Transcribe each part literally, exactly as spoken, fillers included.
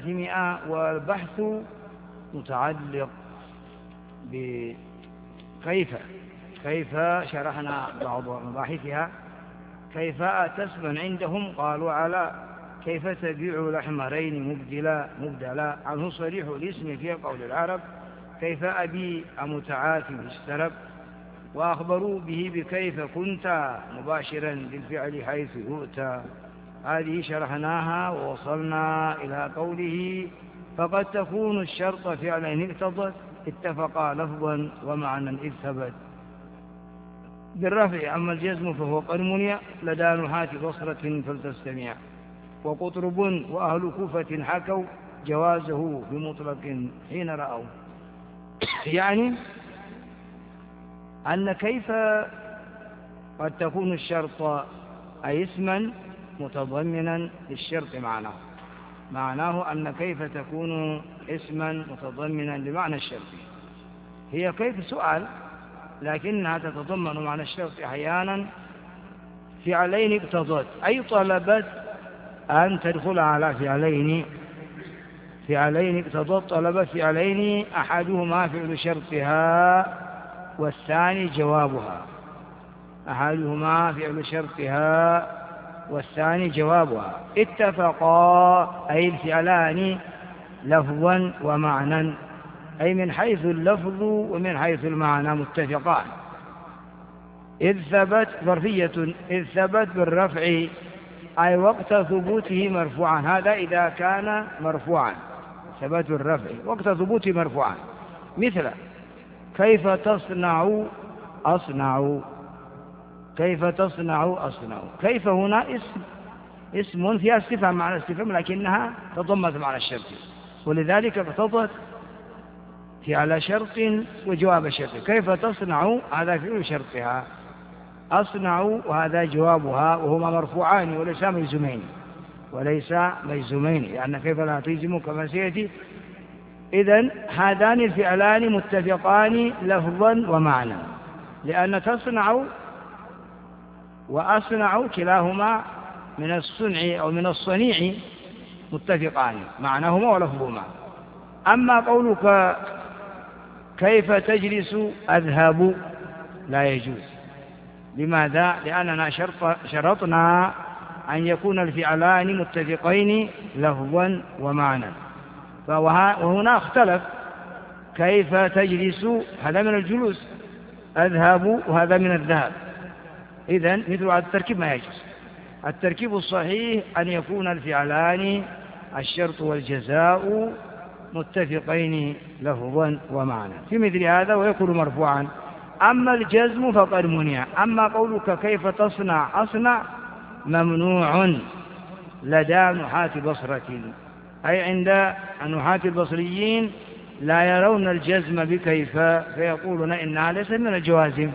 وثلاثمائة، والبحث متعلق بكيف كيف شرحنا بعض مباحثها. كيف تسمن عندهم؟ قالوا على كيف تبيع لحمرين مبدلا مبدلا عنه صريح الاسم في قول العرب كيف أبي متعاثم السرب، وأخبروا به بكيف كنت مباشرا بالفعل حيث يؤتى. هذه شرحناها ووصلنا إلى قوله فقد تكون الشرط فعلا اقتضت اتفقا لفظا ومعنى إذ ثبت بالرفع. أما الجزم فهو قد منع لدى نحاة بصرة فلتستمع. وقطرب وأهل كوفة حكوا جوازه بمطلق حين رأوا. يعني أن كيف قد تكون الشرط أي اسما متضمنا للشرط معناه معناه أن كيف تكون اسما متضمنا لمعنى الشرط. هي كيف سؤال لكنها تتضمن معنى الشرط أحيانا. فعلين اقتضت أي طلبت أن تدخل على فعلين فعلين اقتضت طلبت فعلين أحدهما فعل شرطها والثاني جوابها أحدهما فعل شرطها والثاني جوابها. اتفقا أي الفعلان لفظا ومعنى أي من حيث اللفظ ومن حيث المعنى متفقان. إذ ثبت ظرفية إذ ثبت بالرفع أي وقت ثبوته مرفوعا. هذا إذا كان مرفوعا ثبت بالرفع وقت ثبوته مرفوعا. مثل كيف تصنع أصنع كيف تصنع أصنع. كيف هنا اسم اسم فيها استفهام معنى استفهام لكنها تضمت معنى الشرط، ولذلك اقتضت فعل شرط وجواب شرط. كيف تصنع هذا فعل شرطها، أصنع وهذا جوابها، وهما مرفوعان وليس مجزومين وليس مجزومين لأن كيف لا تجزم كما سيأتي. إذن هذان الفعلان متفقان لفظا ومعنى، لأن تصنع وأصنع كلاهما من الصنع أو من الصنيع متفقان معناهما ولفظهما. أما قولك كيف تجلس أذهب لا يجوز. لماذا؟ لأننا شرط شرطنا أن يكون الفعلان متفقين لفظا ومعنى، وهنا اختلف. كيف تجلس هذا من الجلوس، أذهب وهذا من الذهب. إذن مثل هذا التركيب ما يجوز. التركيب الصحيح أن يكون الفعلان الشرط والجزاء متفقين لفظا ومعنى في مثل هذا ويكون مرفوعا. أما الجزم فقد منع. أما قولك كيف تصنع أصنع ممنوع لدى نحاة بصرة، أي عند نحاة البصريين لا يرون الجزم بكيف فيقولون إنها ليست من الجوازم.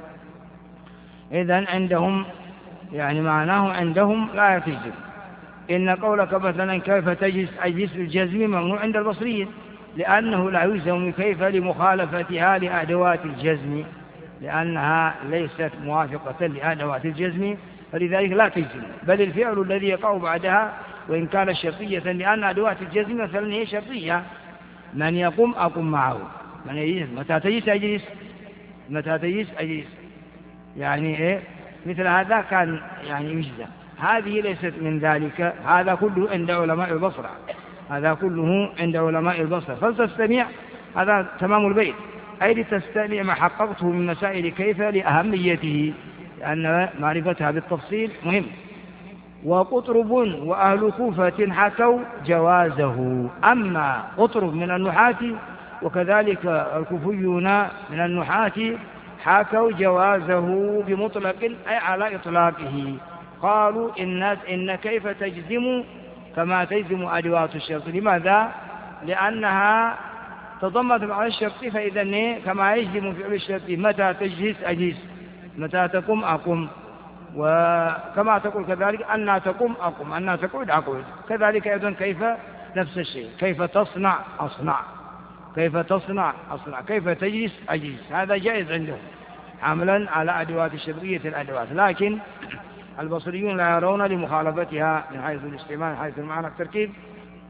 إذن عندهم يعني معناه عندهم لا يتجزم. إن قولك مثلا كيف تجلس أجلس الجزم ممنوع عند البصريين لأنه لا يلزم كيف لمخالفتها لأدوات الجزم، لأنها ليست موافقة لأدوات الجزم فلذلك لا تجزم. بل الفعل الذي يقع بعدها وإن كان شرطية لأن أدوات الجزم مثلا هي شرطية. من يقوم أقوم معه، من يجلس متى تجلس أجلس متى تجلس أجلس يعني إيه مثل هذا كان يعني يجزم. هذه ليست من ذلك. هذا كله عند علماء البصرة هذا كله عند علماء البصرة. فلتستمع هذا تمام البيت أي لتستمع ما حققته من مسائل كيف لأهميته لأن معرفتها بالتفصيل مهم. وقطرب وأهل كوفة حكوا جوازه. أما قطرب من النحاة وكذلك الكوفيون من النحاة حكوا جوازه بمطلق أي على إطلاقه. قالوا إن, إن كيف تجزم كما تجزم أدوات الشرط. لماذا؟ لأنها تضمت مع الشرط فإذا كما يجزم فعل الشرط متى تجلس أجلس متى تقوم أقوم، وكما تقول كذلك أن تقوم أقوم أن تقعد أقعد. كذلك أيضا كيف نفس الشيء كيف تصنع أصنع كيف تصنع أصنع كيف تجلس أجلس. هذا جائز عندهم عملا على أدوات الشرطية الأدوات. لكن البصريون لا يرون لمخالفتها من حيث الاستعمال من حيث المعنى التركيب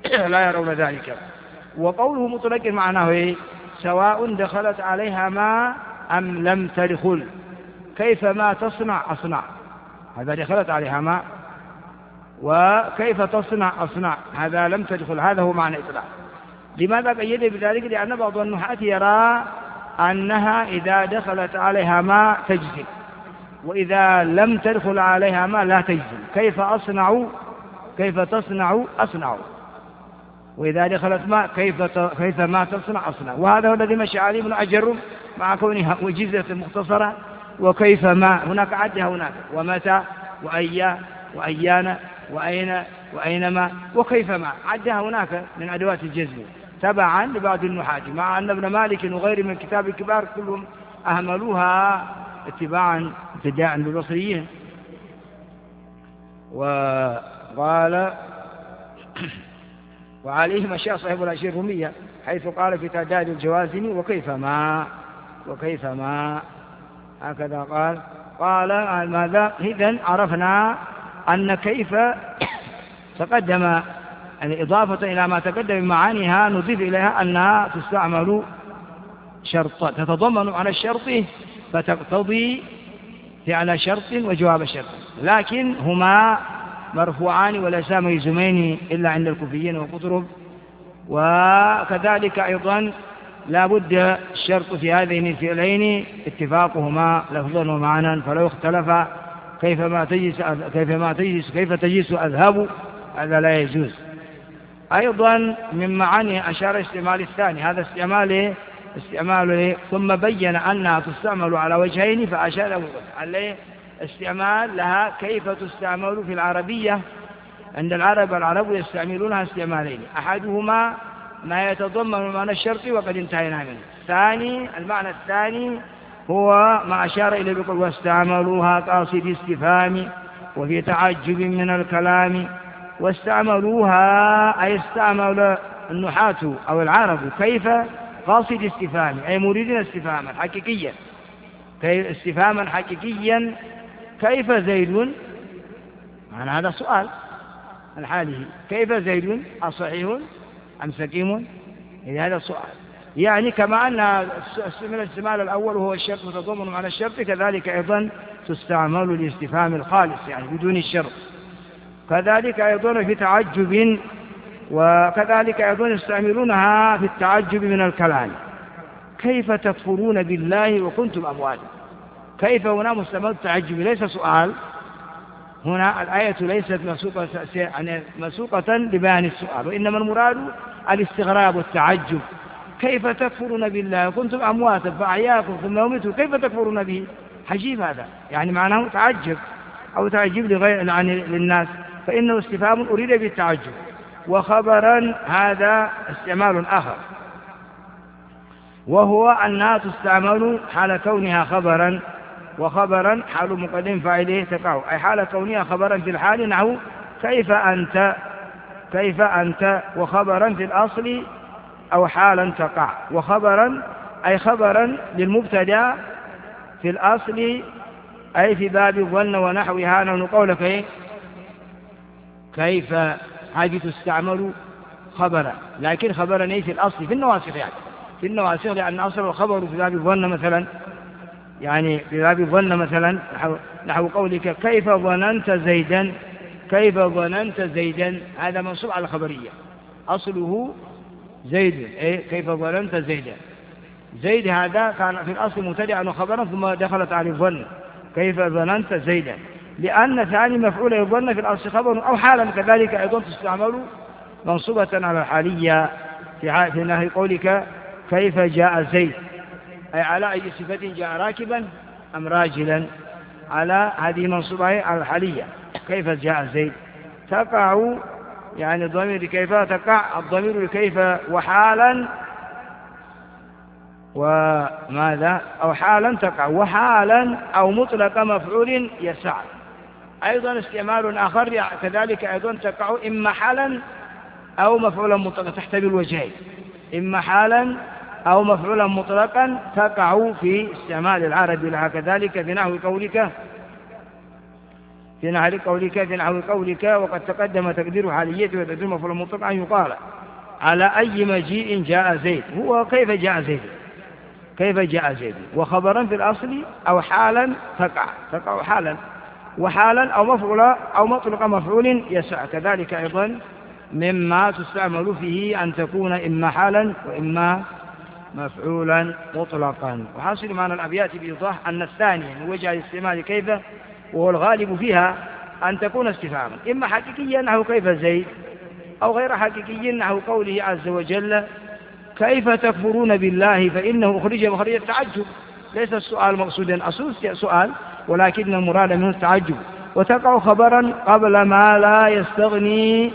لا يرون ذلك. وقوله مطلق معناه إيه؟ سواء دخلت عليها ماء أم لم تدخل، كيف ما تصنع أصنع، هذا دخلت عليها ماء، وكيف تصنع أصنع، هذا لم تدخل، هذا هو معنى إطلاق. لماذا قيد بذلك؟ لأن بعض النحاة يرى أنها إذا دخلت عليها ماء تجزم، وإذا لم تدخل عليها ماء لا تجزم. كيف أصنع، كيف تصنع أصنع، وإذا دخلت ماء كيف كيف ما تصنع أصنع. وهذا هو الذي مشى عليه ابن أجر مع كونها وجزة مختصرة. وكيف ما هناك عدها هناك، ومتى وأيا وأيان وأين وأينما، وكيف ما عدها هناك من أدوات الجزم تبعا لبعض النحاة، مع أن ابن مالك وغيره من كتاب الكبار كلهم أهملوها اتباعا ابتداء بالبصريين. وقال وعليه مشى صاحب العشير الرومية حيث قال في تعداد الجوازم وكيف ما وكيف ما هكذا قال. قال ماذا؟ إذن عرفنا أن كيف تقدم الإضافة إلى ما تقدم من معانيها نضيف إليها أنها تستعمل شرطا تتضمن على الشرط فتقتضي فعل شرط وجواب شرط، لكن هما مرفوعان وليسا ميزومين إلا عند الكوفيين وقطرب. وكذلك أيضا لا بد الشرط في هذين الفعلين اتفاقهما لفظا ومعنى، فلو اختلف كيف ما تجلس كيف ما تجلس كيف تجلس أذهب هذا لا يجوز. أيضا من معاني أشار استعمال الثاني، هذا استعمال استعمال ثم بين أنها تستعمل على وجهين فأشار عليه استعمال لها كيف تستعمل في العربية. عند العرب العرب يستعملونها استعمالين، أحدهما ما يتضمن معنى الشرط وقد انتهينا منه، ثاني المعنى الثاني هو ما أشار إليه بقول واستعملوها قاصد استفهام وفي تعجب من الكلام. واستعملوها أي استعمل النحاة أو العرب كيف قاصد استفهام أي مريدين استفهاما حقيقيا، استفهاما حقيقيا كيف زيد، معنى هذا سؤال عن حاله، كيف زيد أصحيح أم سقيم، إذا هذا سؤال. يعني كما أن من الاستعمال الأول وهو الشرط متضمن على الشرط، كذلك أيضا تستعمل لاستفهام الخالص يعني بدون الشرط. كذلك أيضا في تعجب، وكذلك أيضا يستعملونها في التعجب من الكلام، كيف تكفرون بالله وكنتم أمواتا. كيف هنا مستعمل التعجب ليس سؤال، هنا الآية ليست مسوقة يعني مسوقة لبيان السؤال، وإنما المراد الاستغراب والتعجب. كيف تكفرون بالله وكنتم أمواتا فأحياكم ثم يميتكم كيف تكفرون به، عجيب هذا، يعني معناه تعجب أو تعجب لغير يعني للناس، فإنه استفهام أريد بالتعجب. وخبرا هذا استعمال آخر، وهو أنها تستعمل حال كونها خبرا، وخبرا حال مقدم فاعله تقع، أي حال كونها خبرا في الحال نحو كيف أنت كيف أنت، وخبرا في الأصل أو حالا تقع. وخبرا أي خبرا للمبتدا في الأصل أي في باب الظن ونحوها، نحن قولك إيه؟ كيف هذه تستعمل خبرا، لكن خبرا إيه في الأصل في النواسخ، يعني في النواسخ، لأن أصل الخبر في باب الظن مثلا، يعني في باب الظن مثلا نحو, نحو قولك كيف ظننت زيدا، كيف ظننت زيدا، هذا منصوب على الخبرية أصله زيد، إيه؟ كيف ظننت زيدا، زيد هذا كان في الأصل مبتدأ وخبرا ثم دخلت على الظن كيف ظننت زيدا، لأن ثاني مفعول الظن في الأصل خبر أو حالا، كذلك أيضا تستعمل منصوبة على الحالية في نهي قولك كيف جاء زيد، أي على أي صفة جاء راكبا أم راجلا، على هذه منصوبة على الحالية كيف جاء زيد. تقع يعني الضمير كيف تقع الضمير كيف وحالا وماذا أو حالا تقع، وحالا أو مطلق مفعول يسع. أيضا استعمال آخر كذلك أيضا تقع إما حالا أو مفعولا مطلقا تحتمل وجهين، إما حالا أو مفعولا مطلقا تقع في استعمال العرب لها، كذلك في نحو قولك في نحو قولك في نحو قولك وقد تقدم تقدير حاليته وتقدير مفعول مطلق أن يقال على أي مجيء جاء زيد. هو كيف جاء زيد؟ كيف جاء زيد؟ وخبرا في الأصل أو حالا تقع تقع حالا، وحالا أو مفعولا أو مطلق مفعول يسع. كذلك أيضا مما تستعمل فيه أن تكون إما حالا وإما مفعولا مطلقا. وحاصل معنى الأبيات بإيضاح أن الثاني من وجه استعمال كيف وهو الغالب فيها أن تكون استفهاما، إما حقيقيا نحو كيف زيد، أو غير حقيقي نحو قوله عز وجل كيف تكفرون بالله فإنه أخرج مخرج التعجب. ليس السؤال مقصودا أصول سؤال، ولكن المراد منه التعجب. وتقع خبرا قبل ما لا يستغني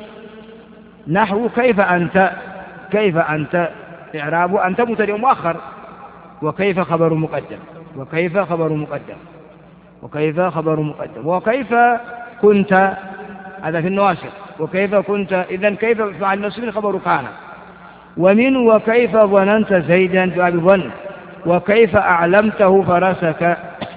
نحو كيف أنت. كيف أنت إعراب أنت مبتدأ مؤخر، وكيف خبر مقدم، وكيف خبر مقدم، وكيف خبر مقدم. وكيف كنت هذا في النواسخ، وكيف كنت إذن كيف فعل النصب خبر كان. ومن وكيف ظننت زيدا باب ظن. وكيف أعلمته فرسك،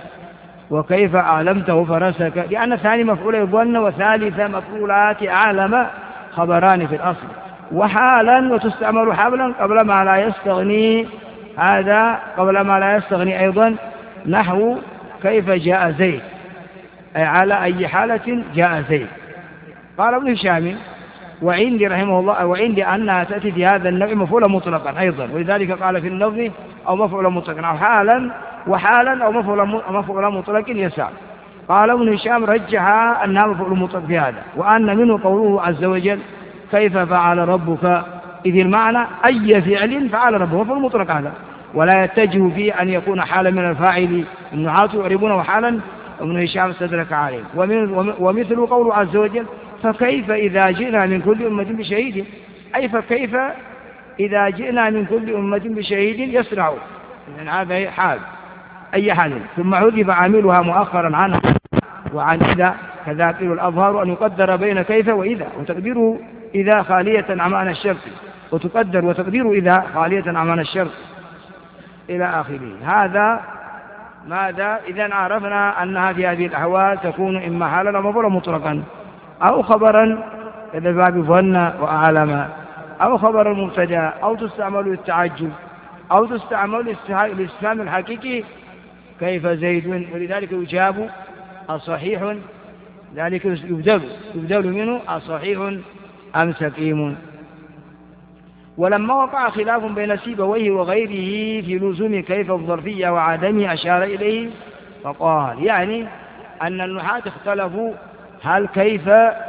وكيف أعلمته فرسك، لأن ثاني مفعول ظن وثالث مفعولات أعلم خبران في الأصل. وحالا وتستعمل حالا قبل ما لا يستغني، هذا قبل ما لا يستغني أيضا نحو كيف جاء زيد، أي على أي حالة جاء زيد. قال ابن هشام وعندي رحمه الله وعندي أنها تأتي في هذا النوع مفعولا مطلقا أيضا، ولذلك قال في اللفظ أو مفعولا مطلقا أو حالا وحالا أو مفعولا مطلق يسع. قال ابن هشام رجح أنها مفعول مطلق في هذا، وأن منه قوله عز وجل كيف فعل ربك، إذ المعنى أي فعل فعل ربه مفعول مطلق هذا، ولا يتجه فيه أن يكون حالا من الفاعل. النحاة يعربونه حالا، ابن هشام استدرك عليه. ومثل قوله عز وجل فكيف إذا جئنا من كل أمة بشهيد، أي فكيف إذا جئنا من كل أمة بشهيد يسرع، إذن هذا حال أي حال. ثم عذب عاملها مؤخرا عنها وعن إذا، كذا قيل الأظهر أن يقدر بين كيف وإذا، وتقديره إذا خالية عن معنى الشرط، وتقدر وتقدير إذا خالية عن معنى الشرط إلى آخره. هذا ماذا؟ إذن عرفنا أنها في هذه الأحوال تكون إما حالا أو مفعولا مطلقا أو خبرا إذا باب ظن وأعلم، أو خبر المبتدا، أو تستعمل للتعجب، أو تستعمل للاستفهام الحقيقي كيف زيد. ولذلك يجاب الصحيح، ذلك يبدل يبدل منه الصحيح أم سقيم. ولما وقع خلاف بين سيبويه وغيره في لزوم كيف الظرفية وعدمه أشار إليه فقال، يعني أن النحاة اختلفوا هل كيف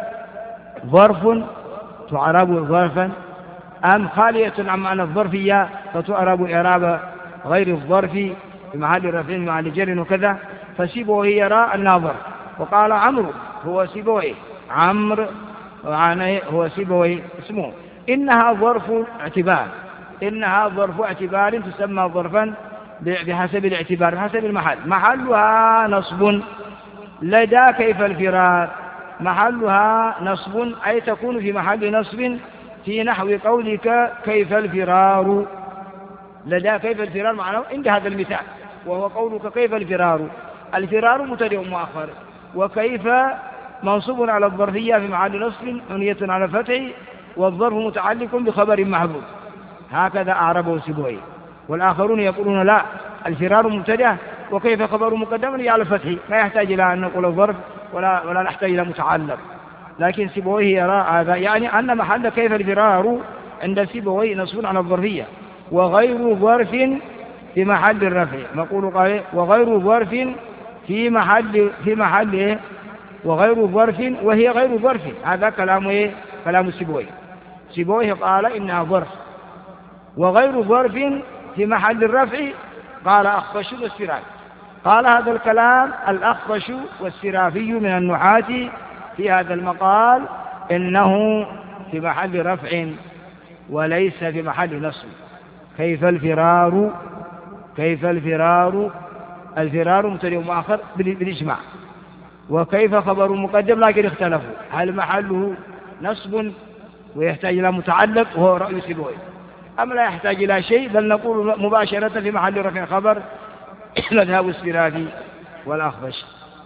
ظرف تعرب ظرفا أم خالية عن معنى الظرفية فتعرب إعراب غير الظرف بمحل رفع محل جر وكذا. فسيبويه يرى أنها ظرف، وقال عمرو هو سيبويه عمرو هو سيبويه اسمه إنها ظرف اعتبار، إنها ظرف اعتبار تسمى ظرفا بحسب الاعتبار بحسب المحل. محلها نصب لدى كيف الفرار، محلها نصب أي تكون في محل نصب في نحو قولك كيف الفرار. لدى كيف الفرار معناه عند هذا المثال، وهو قولك كيف الفرار. الفرار مبتدأ مؤخر، وكيف منصوب على الظرفية في محل نصب عنية على الفتح، والظرف متعلق بخبر محذوف. هكذا أعربه سيبويه. والآخرون يقولون لا، الفرار مبتدأ وكيف خبر مقدم على الفتح، لا يحتاج إلى أن نقول الظرف ولا ولا نحتاج إلى متعلق. لكن سيبويه يرى هذا، يعني أن محل كيف الفرار عند سيبويه نصب على الظرفية، وغير ظرف في محل الرفع. نقول قال وغير ظرف في محل في محل وغير ظرف وهي غير ظرف. هذا كلام ايه؟ كلام سيبويه. سيبويه قال إنها ظرف وغير ظرف في محل الرفع. قال أخفش والسرافي، قال هذا الكلام الأخفش والسرافي من النحاة في هذا المقال إنه في محل رفع وليس في محل نصب. كيف الفرار، كيف الفرار، الفرار مبتدأ مؤخر بالإجماع، وكيف خبر مقدم لكن اختلفوا هل محله نصب ويحتاج إلى متعلق وهو رأي سيبويه أم لا يحتاج إلى شيء، بل نقول مباشرة في محل رفع خبر مذهب السرافي والأخفش.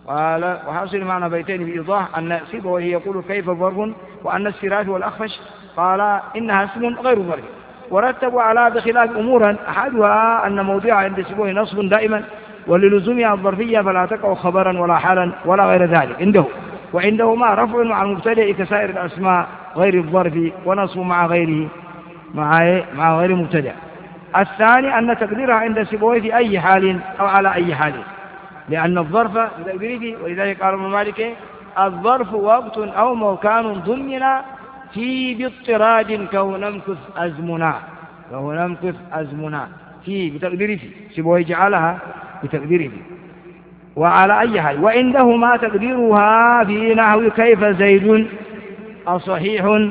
قال وحاصل معنى بيتين بإيضاح أن سيبويه يقول كيف ظرف، وأن السراج والأخفش قال إنها اسم غير ظرف، ورتبوا على هذا خلاف أمورا، أحدها أن موضعها عند سيبويه نصب دائما، وللزومها الظرفية فلا تقع خبرا ولا حالا ولا غير ذلك عنده، وعندهما رفع مع المبتدئ كسائر الأسماء غير الظرف، ونصب مع غيره مع مع غير مبتدئ. الثاني أن تقديرها عند سيبويه في أي حال أو على أي حال، لأن الظرف بتقديره، ولذلك قال ابن مالك الظرف وقت أو مكان ضمن في باضطراد كون نمكث أزمنا، كون نمكث أزمنا في بتقديره، سيبويه جعلها بتقديره وعلى أي حال. وعندهما تقديرها في نحو كيف زيد أصحيح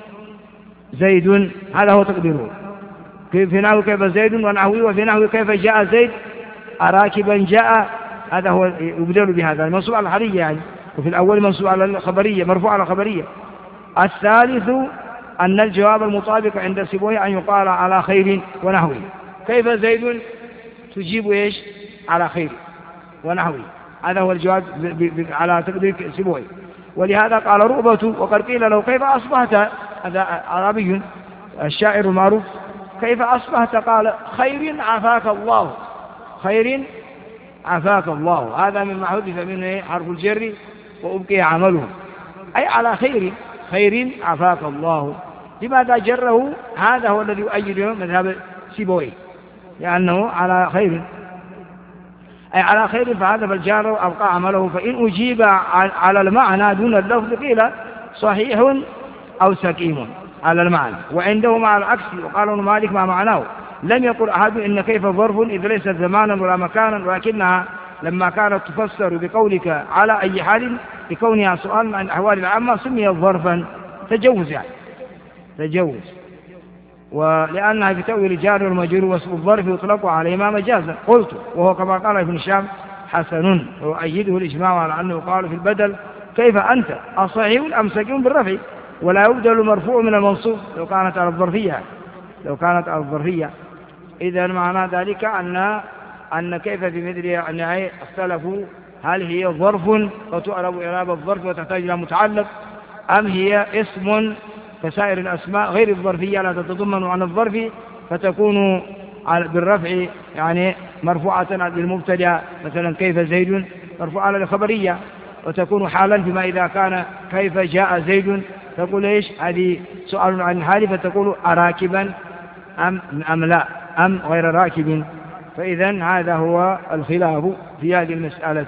زيد، هذا هو تقديره في نحو كيف زيد ونحوه، وفي نحو كيف جاء زيد أراكبا جاء، هذا هو يبدل بهذا المنصوب على الحالية يعني، وفي الأول منصوب على الخبرية مرفوع على الخبرية. الثالث أن الجواب المطابق عند سيبويه أن يقال على خير ونحوه، كيف زيد تجيب إيش على خير ونحوه، هذا هو الجواب على تقدير سيبويه. ولهذا قال رؤبة وقد قيل له كيف أصبحت، هذا عربي الشاعر المعروف، كيف أصبحت قال خير عافاك الله، خير عافاك الله، هذا مما حذف منه حرف الجر وأبقي عمله، أي على خير، خير عافاك الله. لماذا جره؟ هذا هو الذي يؤيد مذهب سيبويه، لأنه على خير أي على خير، فهذا فالجار أبقى عمله. فإن أجيب على المعنى دون اللفظ قيل صحيح أو سقيم على المعنى، وعنده مع العكس. وقال ابن مالك ما معناه، لم يقل أحد إن كيف ظرف إذ ليست زمانا ولا مكانا، ولكنها لما كانت تفسر بقولك على أي حال لكونها سؤال عن الأحوال العامة سميت ظرفا، تجوز يعني تجوز، ولأنها في تأويل الجار والمجرور واسم الظرف يطلق عليهما مجازا. قلت وهو كما قال ابن هشام حسن، ويؤيده الإجماع على أنه قال في البدل كيف أنت أصحيح أم سقيم بالرفع، ولا يبدل المرفوع من المنصوب لو كانت على الظرفية، لو كانت على الظرفية. إذا معنى ذلك أن أن كيف في مثل أن اختلفوا هل هي ظرف وتعرب إعراب الظرف وتحتاج إلى متعلق، أم هي اسم كسائر الأسماء غير الظرفية لا تتضمن عن الظرف فتكون بالرفع يعني مرفوعة للمبتدأ، مثلا كيف زيد مرفوعة للخبرية، وتكون حالا فيما إذا كان كيف جاء زيد تقول إيش هذه سؤال عن الحال، فتقول أراكبا أم, أم لا أم غير راكب. فإذا هذا هو الخلاف في هذه المسألة.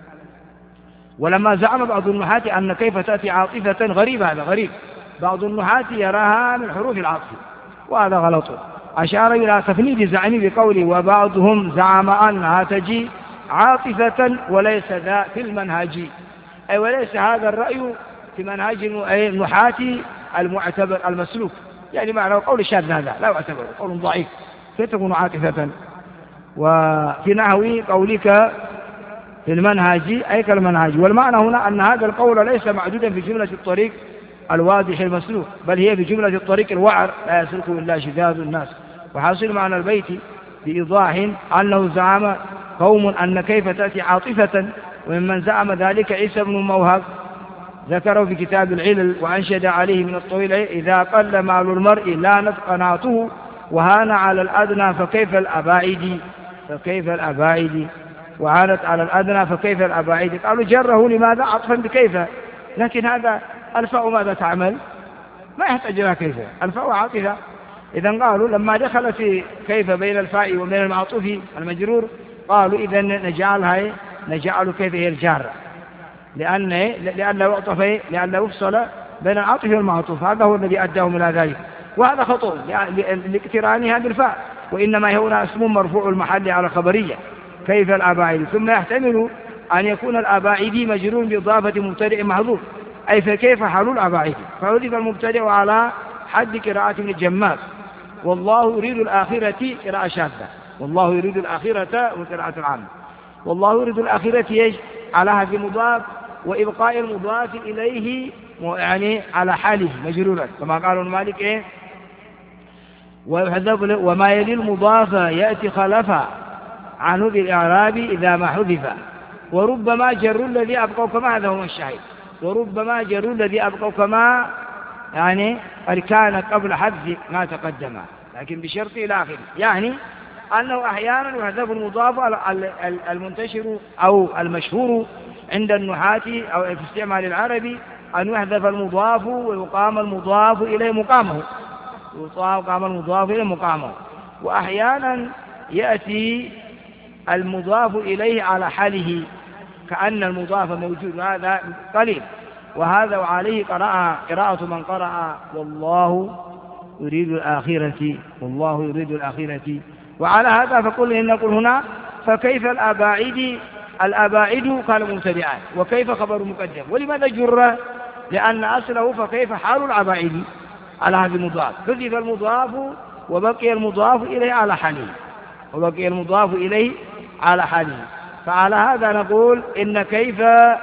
ولما زعم بعض النحاة أن كيف تأتي عاطفة غريب، هذا غريب، بعض النحاة يراها من حروف العطف وهذا غلط، أشار إلى تفنيد زعمه بقوله وبعضهم زعم أنها تجي عاطفة وليس ذا في المنهج، أي وليس هذا الرأي في منهج النحاة المعتبر المسلوك، يعني معنى قول شاذ هذا لا يعتبر قول ضعيف، كيف تكون عاطفة. وفي نحو قولك في المنهج أي كالمنهج، والمعنى هنا أن هذا القول ليس معدودا في جملة الطريق الواضح المسلوك، بل هي في جملة الطريق الوعر لا يسلك إلا شذاذ الناس. وحاصل معنى البيت بإيضاح أنه زعم قوم أن كيف تأتي عاطفة، وممن زعم ذلك عيسى بن موهب ذكره في كتاب العلل وأنشد عليه من الطويل إذا قل مال المرء لانت قناته وهان على الأدنى فكيف الأباعد، فكيف الأباعد وعانت على الأدنى فكيف الأباعد. قالوا جره لماذا عطفا بكيف، لكن هذا الفاء ماذا تعمل، ما يحتاج لها كيف، الفاء عاطفة. إذا قالوا لما دخل في كيف بين الفاء وبين المعطوف المجرور قالوا إذا نجعلها نجعل كيف هي الجارة، لأن لأن يعطف لأن يفصل بين العاطف والمعطوف، هذا هو الذي أداهم إلى ذلك، وهذا خطأ لاقترانها بالفاء، وإنما هنا اسم مرفوع المحل على خبرية كيف الأباعد، ثم يحتمل أن يكون الأباعد مجرور بإضافة مبتدئ محذوف، أي فكيف حال الأباعد، فحذف المبتدئ على حد قراءة ابن الجمال والله يريد الآخرة قراءة شاذة، والله يريد الآخرة وقراءة العامة، والله يريد الآخرة يجب على هذه المضاف وإبقاء المضاف إليه يعني على حاله مجرورا، كما قالوا المالك إيه وما يلي المضاف يأتي خلفا عنه بالإعراب إذا ما حذف، وربما جر الذي أبقوا كما هذا هو الشاهد، وربما جر الذي أبقوا كما يعني قد كان قبل حذف ما تقدم، لكن بشرط إلى آخره. يعني أنه أحيانا يحذف المضاف المنتشر أو المشهور عند النحاة أو في استعمال العربي أن يحذف المضاف ويقام المضاف إليه مقامه، ويقام المضاف إليه مقامه. وأحيانا يأتي المضاف إليه على حاله كأن المضاف موجود، هذا قليل. وهذا وعليه قراءة قراءة من قرأ والله يريد الآخرة، والله يريد الآخرة. وعلى هذا فقل إن نقول هنا فكيف الأباعد، الأباعد قال مبتدئان وكيف خبر مقدم. ولماذا جر؟ لأن أصله فكيف حال الأباعد على هذا المضاف، حذف المضاف وبقي المضاف إليه على حاله، وبقي المضاف إليه على حاله. فعلى هذا نقول إن كيف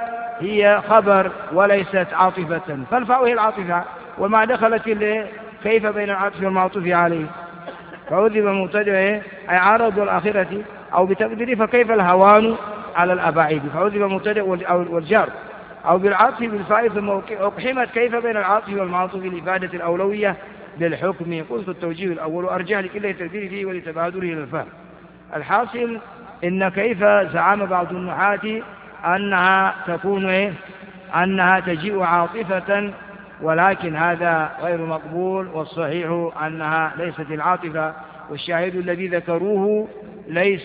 هي خبر وليست عاطفة، فالفاء هي العاطفة، وما دخلت كيف بين العاطفة والمعطوف عليه. فعذب مبتدئ أي عرض الآخرة، أو بتقدير فكيف الهوان على الأباعد، فعذب مبتدئ والجار، أو بالعطف بالفاء ثم أقحمت كيف بين العاطف والمعطوف لإفادة الأولوية بالحكم. قلت التوجيه الأول أرجح لكل التدبير فيه ولتبادره إلى الفهم. الحاصل إن كيف زعم بعض النحاة أنها تكون إيه؟ أنها تجيء عاطفة، ولكن هذا غير مقبول، والصحيح أنها ليست العاطفة، والشاهد الذي ذكروه ليس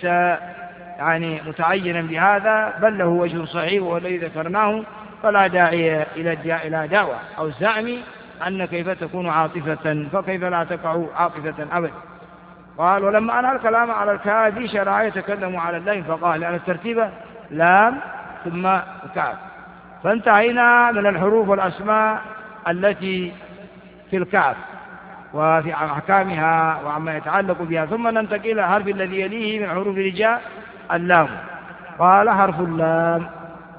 يعني متعينا بهذا، بل له وجه صحيح والذي ذكرناه، فلا داعي إلى دعوة أو الزعم أن كيف تكون عاطفة، فكيف لا تقع عاطفة أبدا. قال ولما أنهى الكلام على الكاف شرع يتكلم على اللام، فقال لأن الترتيب لام ثم كاف. فانتهينا من الحروف والأسماء التي في الكاف وفي أحكامها وعما يتعلق بها، ثم ننتقل إلى الحرف الذي يليه من حروف الهجاء اللام. قال حرف اللام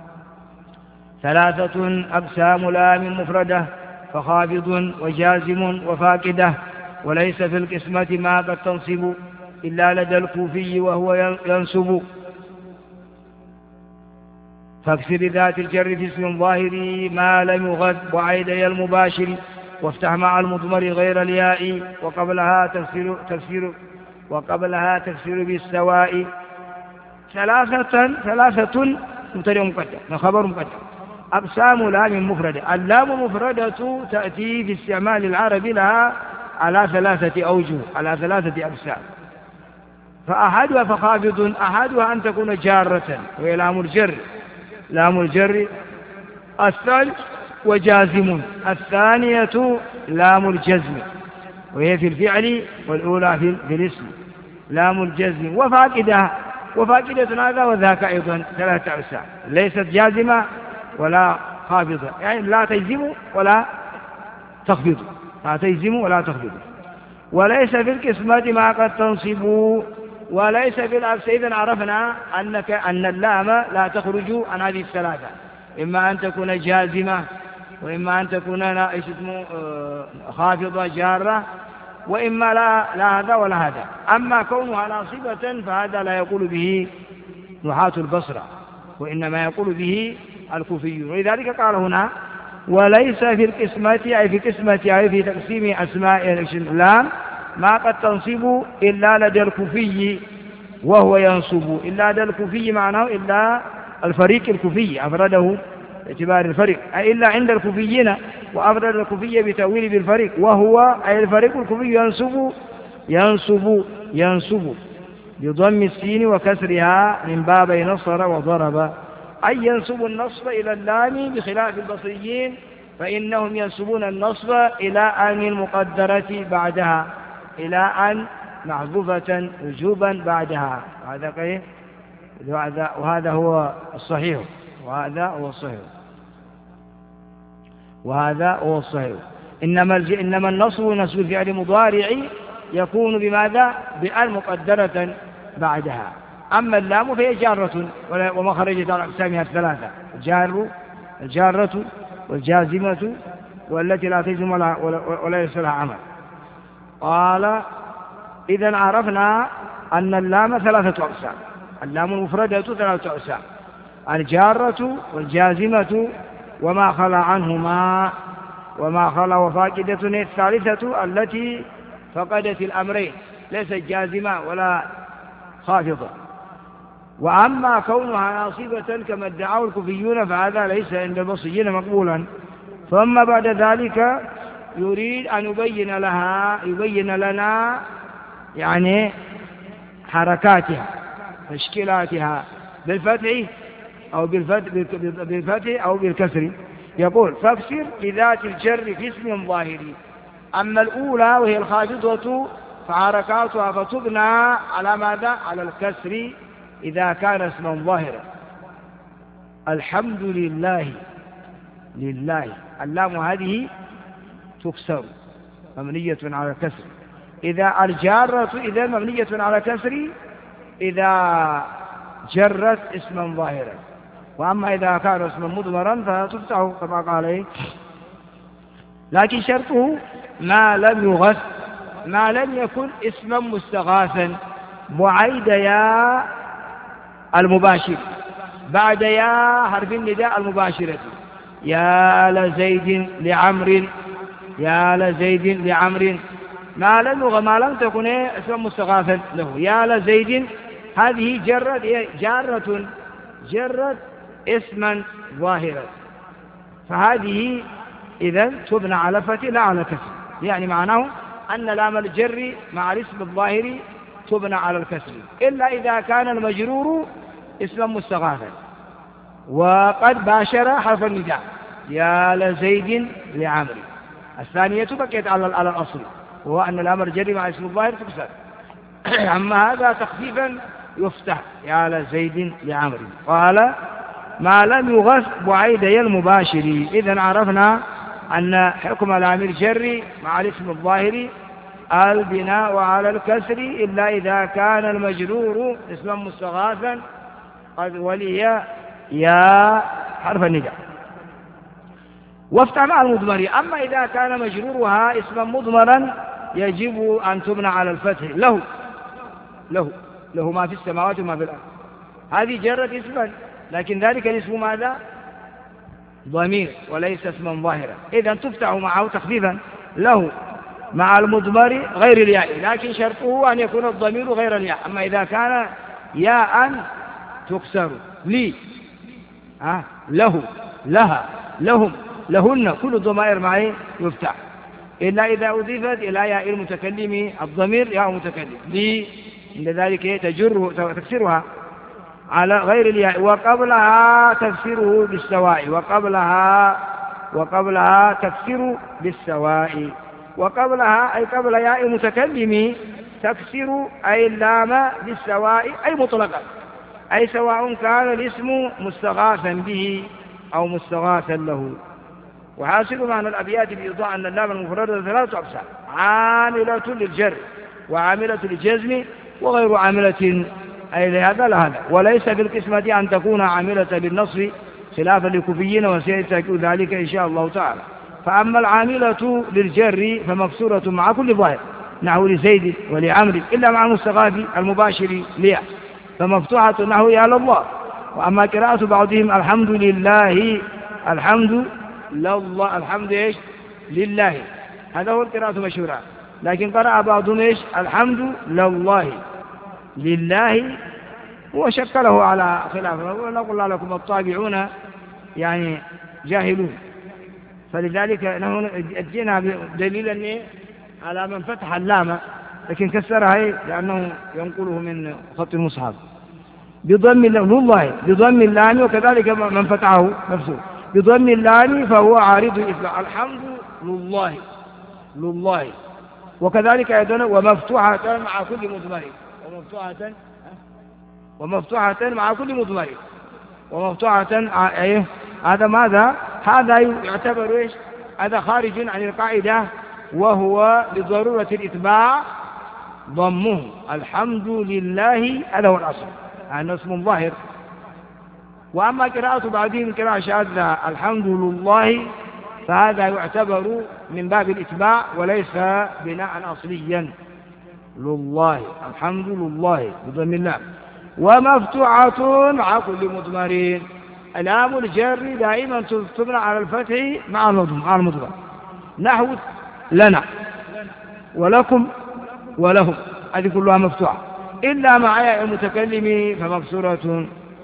ثلاثة أقسام لام مفردة، فخافض وجازم وفاقدة، وليس في القسمة ما قد تنصب إلا لدى الكوفي وهو ينصب. فاكسر ذات الجر في اسم ظاهر ما لم يغد وعيدي المباشر، وافتح مع المضمر غير الياء، وقبلها تفسير تفسير وقبلها تفسير بالسواء. ثلاثة ثلاثة مبتدأ مقدم خبر مقدم. أقسام لام مفردة، اللام مفردة تأتي في استعمال العرب لها على ثلاثة أوجه، على ثلاثة أقسام. فأحدها فخافض، أحدها أن تكون جارة وهي لام الجر، لام الجر. الثاني وجازم، الثانية لام الجزم وهي في الفعل، والأولى في الاسم لام الجزم. وفاقدة، وفاقدة هذا وذاك أيضا ثلاثة أقسام، ليست جازمة ولا خافضة، يعني لا تجزم ولا تخفض، لا تجزم ولا تخفض. وليس في القسمة ما قد تنصب، وليس في العكس. إذن عرفنا أنك أن اللام لا تخرج عن هذه الثلاثة، إما أن تكون جازمة، وإما أن تكون خافضة جارة، وإما لا, لا هذا ولا هذا. أما كونها ناصبة فهذا لا يقول به نحاة البصرة، وإنما يقول به الكوفي. ولذلك قال هنا وليس في القسمة، أي في قسمة أي في تقسيم أسماء اللام ما قد تنصب إلا لدى الكوفي وهو ينصب. إلا لدى الكوفي معناه إلا الفريق الكوفي أفرده باعتبار الفريق، أي إلا عند الكوفيين، وأفرد الكوفي بتأويل بالفريق، وهو أي الفريق الكوفي ينصب ينصب ينصب بضم السين وكسرها من باب نصر وضرب، أي ينصب النصب إلى اللام، بخلاف البصريين فإنهم ينصبون النصب إلى أن المقدرة بعدها، إلى أن محذوفة وجوبا بعدها. هذا قيل، وهذا هو الصحيح، وهذا هو الصحيح، وهذا هو الصحيح. إنما إنما النصب نصب الفعل مضارع يكون بماذا؟ بأن مقدرة بعدها. أما اللام فهي جارة، وما خرجت عن أقسامها الثلاثة: الجار، الجارة، والجازمة، والتي لا تجزم ولا, ولا يصل لها عمل. قال إذن عرفنا أن اللام ثلاثة أقسام، اللام المفردة ثلاثة أقسام: الجارة والجازمة وما خلا عنهما، وما خلا وفاقدة الثالثة التي فقدت الأمرين، ليست جازمة ولا خافضة. وأما كونها ناصبة كما ادعوا الكوفيون فهذا ليس عند البصريين مقبولا. ثم بعد ذلك يريد أن يبين لها يبين لنا يعني حركاتها تشكيلاتها بالفتح أو بالفتح, بالفتح أو بالكسر. يقول فاكسر لذات الجر في اسم ظاهري. أما الأولى وهي الخافضة فحركاتها فتبنى على ماذا؟ على الكسر إذا كان اسما ظاهرا. الحمد لله، لله اللام هذه تكسر مبنية على الكسر. إذا الجارة إذا مبنية على كسر إذا جرت اسما ظاهرا. وأما إذا كان اسما مضمرا فتفتح كما قال عليه. لكن شرطه ما لم يغث، ما لم يكن اسما مستغاثا بعيد يا المباشر بعد يا حرف النداء المباشرة. يا لزيد لعمر، يا لزيد لعمر ما لم يغ ما لم تكن اسما مستغاثا له. يا لزيد هذه جرت جارة جرت اسما ظاهرا، فهذه إذن تبنى على فتح لا على كسر. يعني معناه أن لام الجر مع الاسم الظاهر تبنى على الكسر إلا إذا كان المجرور اسما مستغاثا وقد باشر حرف النداء يا لزيد لعمر. الثانية بقيت على الأصل وهو أن لام الجر مع اسم الظاهر تكسر. أما هذا تخفيفا يفتح يا لزيد لعمر. قال ما لم يغث بعيدي المباشر. إذن عرفنا أن حكم لام الجر مع الاسم الظاهر البناء على الكسر إلا إذا كان المجرور اسما مستغاثا قد ولي يا حرف النداء. وافتح مع المضمر. أما إذا كان مجرورها اسما مضمرا يجب أن تبنى على الفتح له له له ما في السماوات وما في الأرض. هذه جرت اسما لكن ذلك الاسم ماذا؟ ضمير وليس اسما ظاهرا. إذن تفتح معه تخفيفا له مع المضمر غير الياء، لكن شرطه أن يكون الضمير غير الياء. أما إذا كان ياء تكسر لي أه؟ له لها لهم لهن كل الضمائر معي يفتح إلا إذا أضيفت إلى ياء المتكلم الضمير ياء متكلم لي عند ذلك تجره تكسرها على غير الياء. وقبلها تكسره بالسواء وقبلها وقبلها تكسر بالسواء. وقبلها أي قبل ياء المتكلم تكسر أي اللام بالسواء أي مطلقا، أي سواء كان الاسم مستغاثا به أو مستغاثا له. وحاصل معنى الأبيات بإيضاح أن اللام المفردة ثلاثة أقسام: عاملة للجر وعاملة للجزم وغير عاملة أي لهذا لهذا. وليس في القسمة أن تكون عاملة للنصب خلافا للكوفيين وسيأتي ذلك إن شاء الله تعالى. فأما العاملة للجر فمكسورة مع كل ظاهر نحو لزيد ولعمر إلا مع المستغاث المباشر ليا فمفتوحة نحو يا الله. وأما قراءة بعضهم الحمد لله الحمد لله الحمد إيش لله، هذا هو القراءة مشهورة. لكن قرأ بعضهم إيش الحمد لله لله وشكله على خلافه. ونقول لكم الطابعون يعني جاهلون، فلذلك نحن أجينا دليلا على من فتح اللام لكن كسرها لأنه ينقله من خط المصحف بضم الله بضم اللام، وكذلك من فتحه نفسه بضم اللام فهو عارض الإفعال الحمد لله لله. وكذلك أيضا ومفتوحة مع كل مضمر ومفتوحة ومفتوحة مع كل مضمر ومفتوحة أيه هذا ماذا؟ هذا يعتبر إيش؟ هذا خارج عن القاعدة وهو لضرورة الإتباع ضمه الحمد لله هذا هو الأصل يعني اسم ظاهر. وأما قراءة بعضهم قراءة شاذة الحمد لله فهذا يعتبر من باب الإتباع وليس بناء أصليا لله الحمد لله بضم الله. ومفتوحة مع كل مضمر لام الجر دائما تبنى على الفتح مع المضمر، نحو لنا ولكم ولهم، هذه كلها مفتوحة، إلا مع ياء المتكلم فمكسورة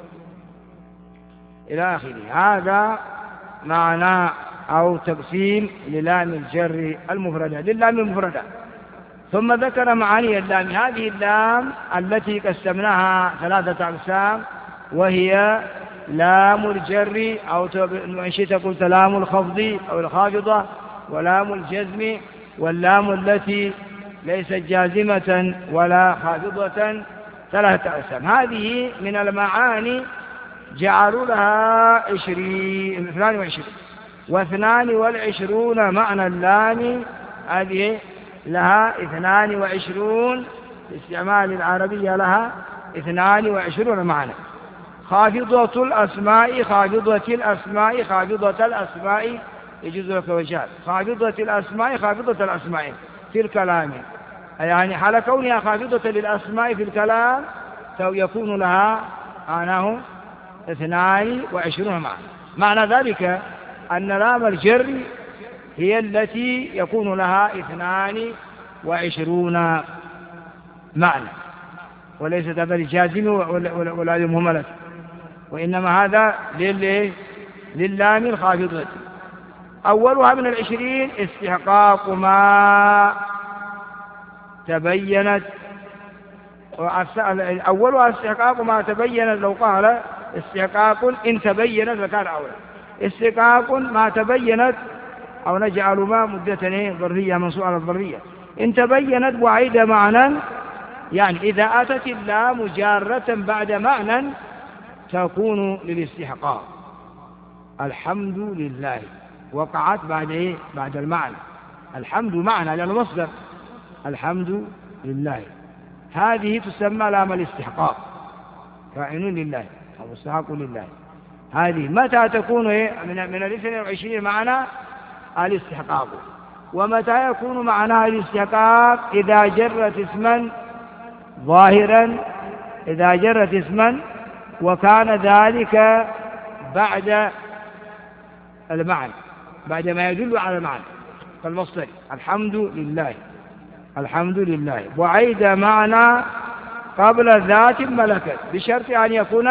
إلى آخره. هذا معنى أو تقسيم للام الجر المفردة للام المفردة. ثم ذكر معاني اللام. هذه اللام التي قسمناها ثلاثة أقسام، وهي لام الجر أو إن شئت قلت لام الخفض أو الخافضة، ولام الجزم، واللام التي ليست جازمة ولا خافضة، ثلاثة أقسام. هذه من المعاني جعلوا لها عشرين اثنان وعشرين واثنان والعشرون معنى اللام، هذه لها اثنان وعشرون استعمال العربية لها اثنان وعشرون معنى. خافضة الأسماء خافضة الأسماء خافضة الأسماء يجوز لك وجهات. خافضة الأسماء خافضة الأسماء في الكلام، يعني حال كونها خافضة للأسماء في الكلام يكون لها معناه اثنان وعشرون معنى. معنى ذلك أن لام الجر هي التي يكون لها اثنان وعشرون معنى، وليست هذا الجازم ولا المهملة، وإنما هذا للام الخافضة. أولها من العشرين استحقاق ما تبينت، أولها استحقاق ما تبينت. لو قال استحقاق إن تبينت لكان أولى. استحقاق ما تبينت، أو نجعل ما مدة ظرفية منصوبة على الظرفية. إن تبينت وعيد معنى، يعني إذا أتت اللام جارة بعد معنى تكون للاستحقاق. الحمد لله وقعت بعد إيه؟ بعد المعنى. الحمد معنى لأنه مصدر، الحمد لله، هذه تسمى لام الاستحقاق، فاعل لله أو مستحق لله. هذه متى تكون إيه؟ من من الاثنين وعشرين معنى الاستحقاق. ومتى يكون معناها الاستحقاق؟ إذا جرت اسما ظاهرا، إذا جرت اسما وكان ذلك بعد المعنى، بعد ما يدل على المعنى، كالمصدر الحمد لله، الحمد لله، وعيد معنى قبل ذات ملكت، بشرط أن يكون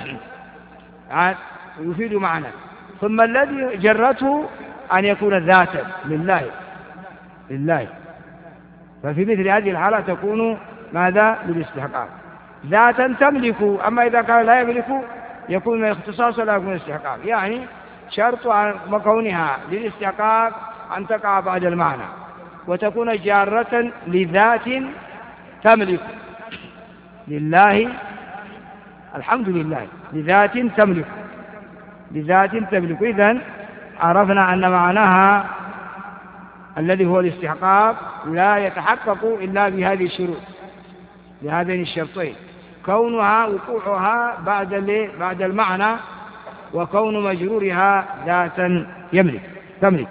يفيد معنى. ثم الذي جرته أن يكون ذاتا لله لله، ففي مثل هذه الحالة تكون ماذا؟ للاستحقاق. ذاتا تملك. أما إذا كان لا يملك يكون من الاختصاص ولا يكون الاستحقاق. يعني شرط كونها للاستحقاق أن تقع بعد المعنى، وتكون جارة لذات تملك. لله الحمد لله، لذات تملك، لذات تملك. إذن عرفنا أن معناها الذي هو الاستحقاق لا يتحقق إلا بهذه الشروط، بهذين الشرطين: كونها وقوعها بعد بعد المعنى، وكون مجرورها ذاتا يملك تملك.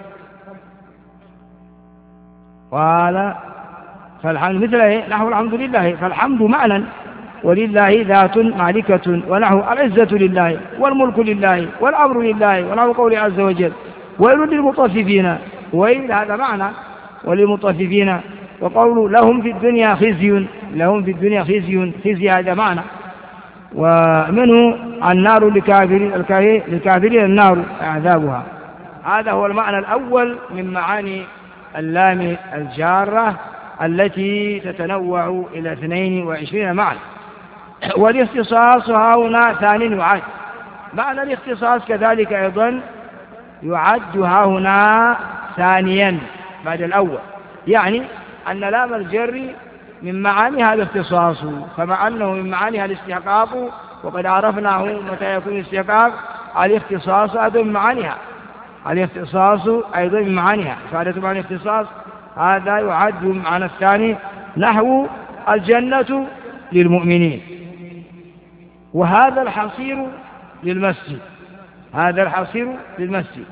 قال فالحمد مثل إيه؟ نحو الحمد لله، فالحمد معنى، ولله ذات مالكة، ونحو العزة لله والملك لله والأمر لله، ونحو قوله عز وجل ويل للمطففين، ويل هذا معنى، وللمطففين. وقوله لهم في الدنيا خزي، لهم في الدنيا خزي، خزي هذا معنى. ومنه النار للكافرين النار عذابها. هذا هو المعنى الأول من معاني اللام الجارة التي تتنوع إلى اثنين وعشرين معنى. والاختصاص هنا ثاني يعد. معنى الاختصاص كذلك أيضا يعد هنا ثانيا بعد الأول، يعني أن لام الجر من معانيها الاختصاص، كما أنه من معانيها الاستحقاق، وقد عرفناه متى يكون الاستحقاق. الاختصاص أيضا من معانيها، الاختصاص أيضا من معانيها، فائدة معنى الاختصاص هذا يعد معنى الثاني، نحو الجنة للمؤمنين، وهذا الحصير للمسجد، هذا الحصير للمسجد،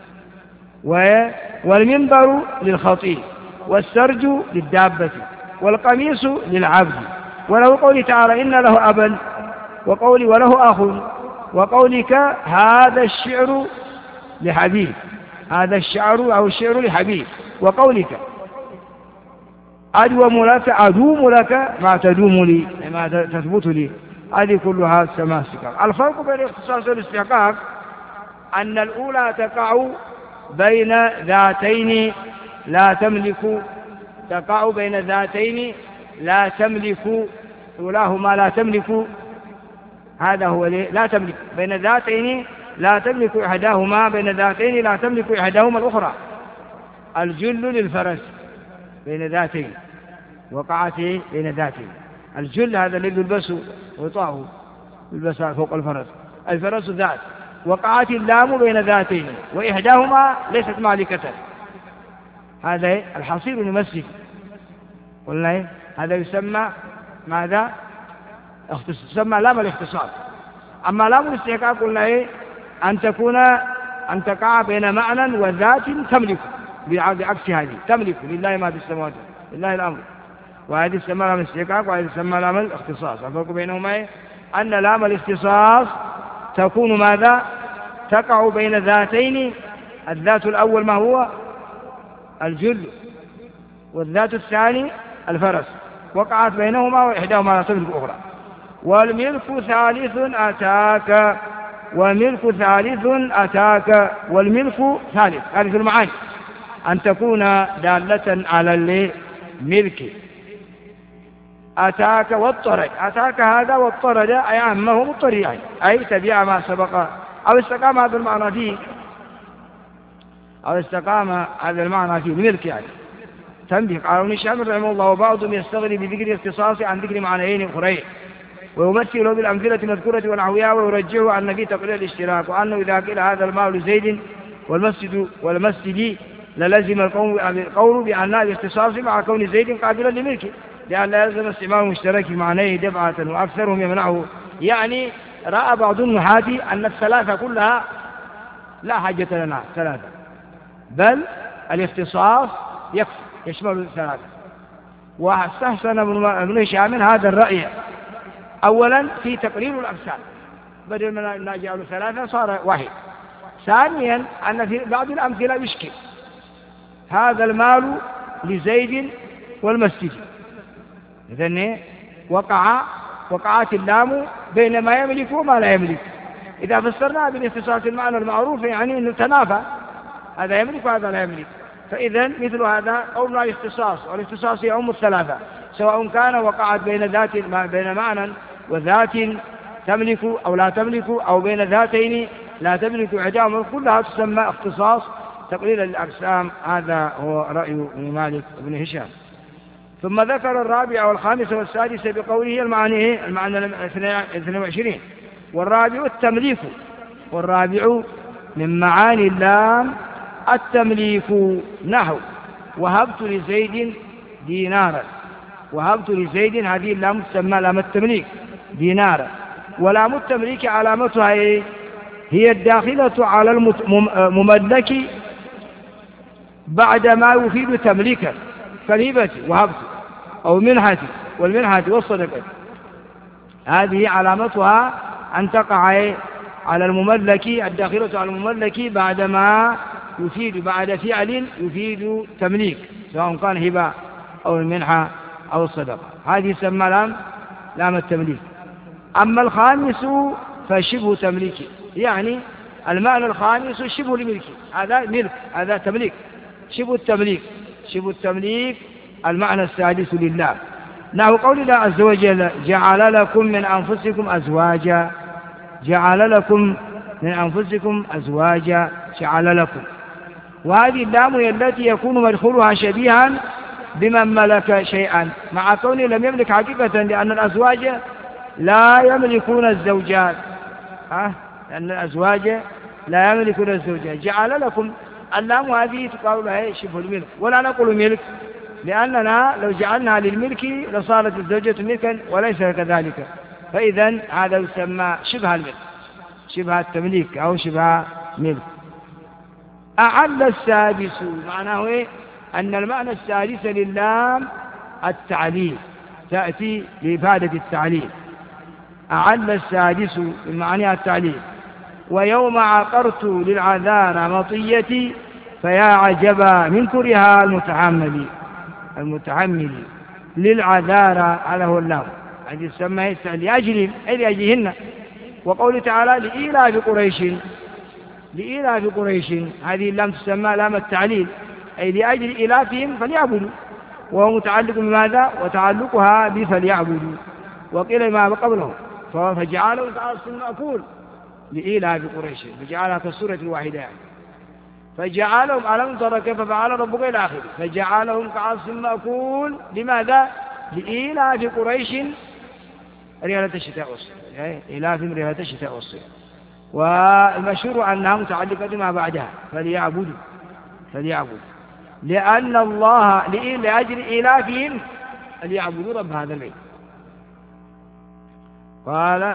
والمنبر للخطيب، والسرج للدابة، والقميص للعبد. وله قوله تعالى إن له أبا، وقوله وله أخ، وقولك هذا الشعر لحبيب، هذا الشعر أو الشعر لحبيب، وقولك أدوم لك أدوم لك ما تدوم لي ما تثبت لي، هذه كلها تسمى استحقاق. الفرق بين الاختصاص والاستحقاق أن الأولى تقع بين ذاتين لا تملك، تقع بين ذاتين لا تملك، أولاهما لا تملك، هذا هو لا تملك بين ذاتين لا تملك إحداهما، بين ذاتين لا تملك إحداهما الأخرى. الجل للفرس بين ذاتين، وقعت بين ذاتين. الجل هذا الذي يلبسه ويطاه يلبس فوق الفرس، الفرس ذات، وقعت اللام بين ذاتين وإحداهما ليست مالكة، هذا الحصير المسجد قلنا هذا يسمى ماذا؟ يسمى لام الاختصاص. أما لام الاستحقاق قلنا إيه؟ أن تكون أن تقع بين معنى وذات تملك، بعكس هذه تملك، لله ما في السماوات لله الأمر، وهذه تسمى لام الاستحقاق وهذه تسمى لام الاختصاص. الفرق بينهما إيه؟ أن لام الاختصاص تكون ماذا؟ تقع بين ذاتين، الذات الأول ما هو؟ الجل، والذات الثاني الفرس، وقعت بينهما وإحداهما لا تملك الأخرى. والملك ثالث أتاك، والملك ثالث أتاك، والملك ثالث، هذه المعاني أن تكون دالة على الملك. أتاك واضطرد، أتاك هذا واضطرد أي عمه مضطرد، أي تبع ما سبق، أو استقام هذا المعنى فيه، أو استقام هذا المعنى فيه الملك يعني تنبيه. قال ابن هشام رحمه الله وبعضهم يستغني بذكر الاختصاص عن ذكر معنيين أخرين، ويمثله بالأمثلة المذكورة ونحوها، ويرجعه أن في تقرير الاشتراك، وأنه إذا قيل هذا المال لزيد والمسجد والمسجد للزم القول بأن الاختصاص مع كون زيد قابلا لملكه، لأن لا يلزم استعمال مشترك في معنيه دفعة، وأكثرهم يمنعه. يعني رأى بعض النحاة أن الثلاثة كلها لا حاجة لنا ثلاثة، بل الاختصاص يكفي يشمل الثلاثة. واستحسن ابن هشام هذا الرأي أولا في تقرير الأقسام، بدل من أن نجعل ثلاثة صار واحد. ثانيا أن في بعض الأمثلة يشكل، هذا المال لزيد والمسجد، إذن وقع وقعت اللام بين ما يملك وما لا يملك. إذا فسرناها بالاختصاص المعنى المعروف يعني أنه تنافى، هذا يملك وهذا لا يملك، فإذا مثل هذا قولنا الاختصاص، والاختصاص يعم الثلاثة، سواء كان وقعت بين ذات بين معنى وذات تملك أو لا تملك، أو بين ذاتين لا تملك إحداهما، كلها تسمى اختصاص تقليل الأقسام. هذا هو رأي ابن مالك بن هشام. ثم ذكر الرابع والخامس والسادس بقوله المعنى المعنى الاثنين وعشرين. والرابع التمليك، والرابع من معاني اللام التمليك، نحو وهبت لزيد دينارا، وهبت لزيد هذه اللام تسمى لام التمليك دينارا. ولام التمليك علامتها إيه؟ هي الداخلة على المملك بعد ما يفيد تمليكا، كالهبة وهبت أو منحة والمنحة والصدقة، هذه علامتها أن تقع على المملك، الداخلة على المملك بعدما يفيد بعد فعل يفيد تمليك، سواء كان هبة أو المنحة أو الصدقة، هذه يسمى لام لام التمليك. أما الخامس فشبه تمليك، يعني المعنى الخامس شبه الملك، هذا ملك هذا تمليك، شبه التمليك شبه التمليك المعنى السادس لله، نحو قول الله عز وجل جعل لكم من أنفسكم أزواجا، جعل لكم من أنفسكم أزواجا جعل لكم. وهذه اللام هي التي يكون مدخولها شبيها بمن ملك شيئا، مع كونه لم يملك حقيقة، لأن الأزواج لا يملكون الزوجات، ها؟ لأن الأزواج لا يملكون الزوجات. جعل لكم اللام هذه تقال لها شبه الملك، ولا نقول ملك، لأننا لو جعلنا للملك لصارت الزوجة ملكا، وليس كذلك، فإذا هذا يسمى شبه الملك، شبه التمليك أو شبه ملك. أعل السادس معناه إيه؟ أن المعنى السادس للام التعليل، تأتي لإفادة التعليل. أعل السادس من معانيها التعليل. ويوم عقرت للعذارى مطيتي فيا عجبا من كرها المتحمل المتحمل للعذارى على هو اللام هذه تسمى لأجلهم أي لأجلهن. وقول تعالى لإيلاف قريش لإيلاف قريش هذه اللام تسمى لام التعليل أي لأجل إيلافهم فليعبدوا، وهو متعلق بماذا؟ وتعلقها بفليعبدوا. وقيل ما قبله فجعلهم كعصف مأكول لإيلاف قريش فجعلها كالسورة الواحدة يعني. فجعلهم ألم تر كيف فعل ربك إلى آخره فجعلهم كعصف مأكول لماذا؟ لإيلاف قريش رحلة الشتاء والصيف يعني إيلافهم رحلة الشتاء والصيف. والمشهور أنها متعلقة ما بعدها فليعبدوا فليعبدوا لأن الله لأجل إيلافهم فليعبدوا رب هذا البيت. قال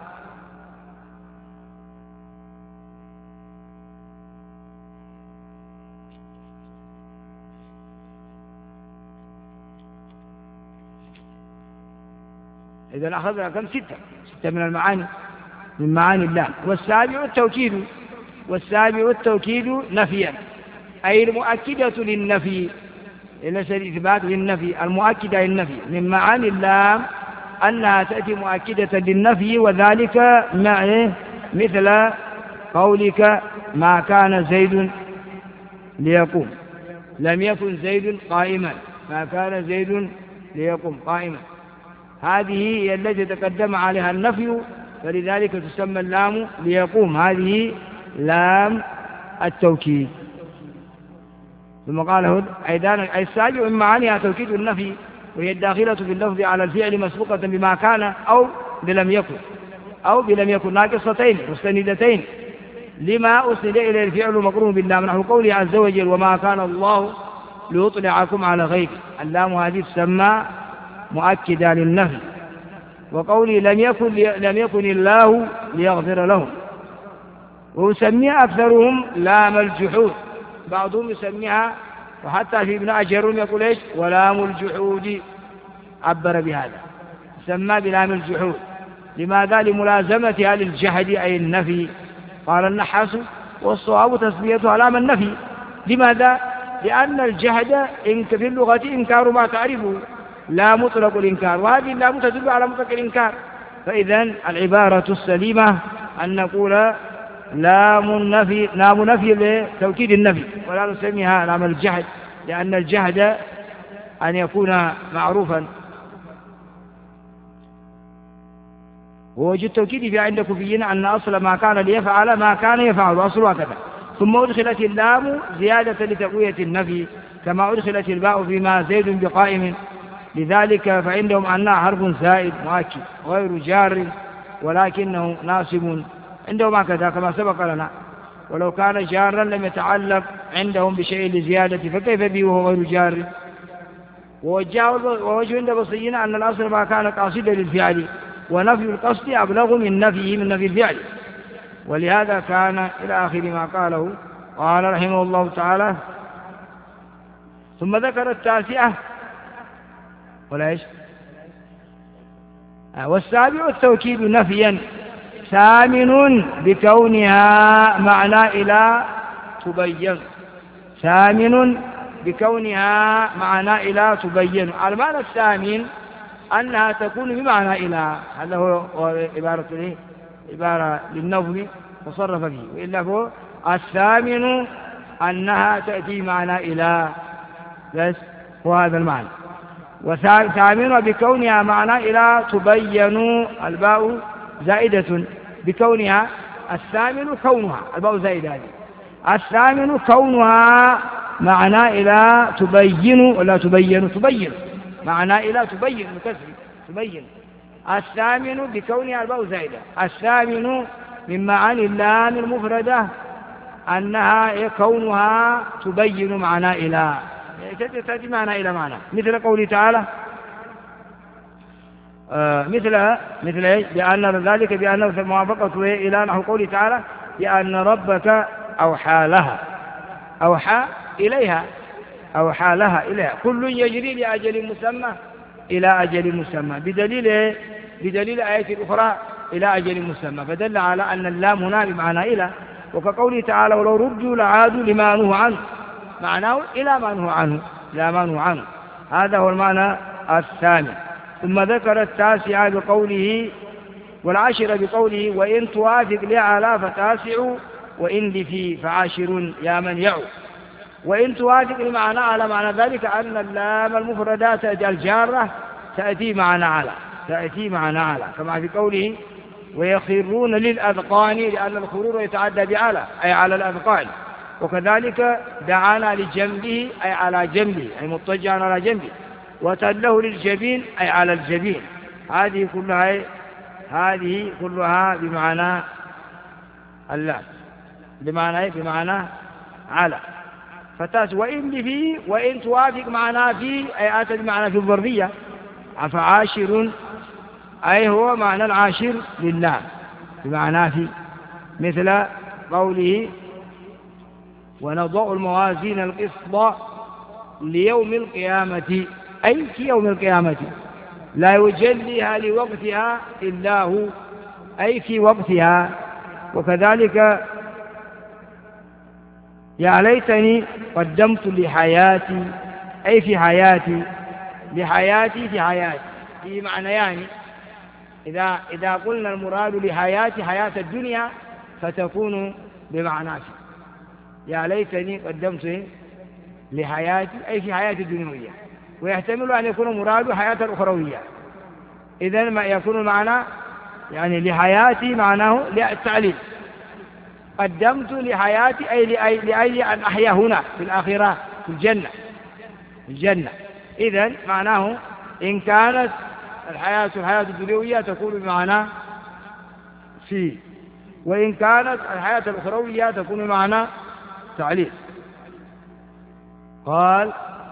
إذا أخذنا كم ستة ستة من المعاني من معاني الله. والسابع التوكيد والسابع التوكيد نفيا أي المؤكدة للنفي ليس الإثبات للنفي المؤكدة للنفي. من معاني اللام أنها تأتي مؤكدة للنفي وذلك مع مثل قولك ما كان زيد ليقوم لم يكن زيد قائما ما كان زيد ليقوم قائما هذه هي التي تقدم عليها النفي فلذلك تسمى اللام ليقوم هذه لام التوكيد. ثم قال أيضا السابع من معانيها توكيد النفي وهي الداخلة في اللفظ على الفعل مسبوقة بما كان أو بلم يكن أو بلم يكن ناقصتين مستندتين لما أسند إلى الفعل مقرون باللام نحو قوله عز وجل وما كان الله ليطلعكم على غيب اللام هذه تسمى مؤكدة للنفي. وقوله لم يكن لم يكن الله ليغفر لهم ويسميها أكثرهم لام الجحود بعضهم يسميها وحتى في ابن أجرون يقول إيش ولام الجحود عبر بهذا سمى بلام الجحود. لماذا؟ لملازمتها للجحد أي النفي. قال النحاس والصواب تسميتها لام النفي. لماذا؟ لأن الجحد في اللغة إنكار ما تعرفه لا مطلق الإنكار وهذه اللام تدل على مطلق الإنكار. فإذا العبارة السليمة أن نقول لام النفي لام نفي لتوكيد النفي ولا نسميها لام الجحد لأن الجحد أن يكون معروفا. ووجد التوكيد في عند كوفيين أن أصل ما كان ليفعل ما كان يفعل أصل هكذا ثم أدخلت اللام زيادة لتقوية النفي كما أدخلت الباء فيما زيد بقائم لذلك فعندهم أنها حرف زائد مؤكد غير جار ولكنه ناصب عندهم هكذا كما سبق لنا. ولو كان جارا لم يتعلق عندهم بشيء لزيادة فكيف به وهو غير جار. ووجه عند البصريين أن الأصل ما كان قاصدا للفعل ونفي القصد أبلغ من نفيه من نفي الفعل ولهذا كان إلى آخر ما قاله. قال رحمه الله تعالى ثم ذكر التاسعة ولا إيش والسابع التوكيد نفيا ثامن بكونها معنى إلى تبين ثامن بكونها معنى إلى تبين. المعنى الثامن أنها تكون بمعنى إلى هذا هو عبارة ليه عبارة للنظم تصرف فيه وإلا هو الثامن أنها تأتي معنى إلى بس هو هذا المعنى. وثامن بكونها معنى إلى تبين الباء زائدة بكونها الثامن كونها الباء زائدة هذه الثامن كونها معنى إلى تبين ولا تبين تبين معنى إلى تبين مكسر تبين الثامن بكونها الباء زائدة. الثامن من معاني اللام المفردة أنها كونها تبين معنى إلى تأتي معنى إلى معنى مثل قوله تعالى آه مثل مثل ايش بأن ذلك بأنه في الموافقة إلى نحو قوله تعالى بأن ربك أوحى لها أوحى إليها أوحى لها إليها كل يجري لأجل مسمى إلى أجل مسمى بدليل بدليل آية أخرى إلى أجل مسمى، فدل على أن اللام هنا بمعنى إلى. وكقوله تعالى ولو ردوا لعادوا لما نهوا عنه، معناه إلى ما نهوا عنه، لا ما نهوا عنه. هذا هو المعنى الثاني. ثم ذكر التاسع بقوله والعاشر بقوله وإن توافق لعلى فتاسع وإن لفي فعاشر يا من يعو. وإن توافق المعنى على معنى ذلك أن اللام المفردات الجارة تأتي معنا على تأتي معنا على كما في قوله ويخرون للأذقان، لأن الخرور يتعدى بعلى أي على الأذقان. وكذلك دعانا لجنبه أي على جنبه أي مضطجعا على جنبه، وتله للجبين أي على الجبين. هذه كلها هذه كلها بمعنى اللام، بمعنى بمعنى على فتاس. وإن في وإن توافق معناه في أي آتت بمعنى في الظرفية، فعاشر أي هو معنى العاشر لله بمعنى في، مثل قوله ونضع الموازين القسط ليوم القيامة أي في يوم القيامة لا يجليها لوقتها إلا هو أي في وقتها. وكذلك يا ليتني قدمت لحياتي أي في حياتي، لحياتي في حياتي في معنيان. إذا إذا قلنا المراد لحياتي حياة الدنيا فتكون بمعنى في. يا ليتني قدمت لحياتي أي في حياتي الدنيوية، ويحتمل أن يكون مراد حياة الأخروية. إذن ما يكون المعنى يعني لحياتي معناه للتعليل، قدمت لحياتي أي لأجل أن أحيا هنا في الآخرة في الجنة في الجنة. إذن معناه إن كانت الحياة الحياة الدنيوية تكون بمعنى في، وإن كانت الحياة الأخروية تكون بمعنى تعليل. قال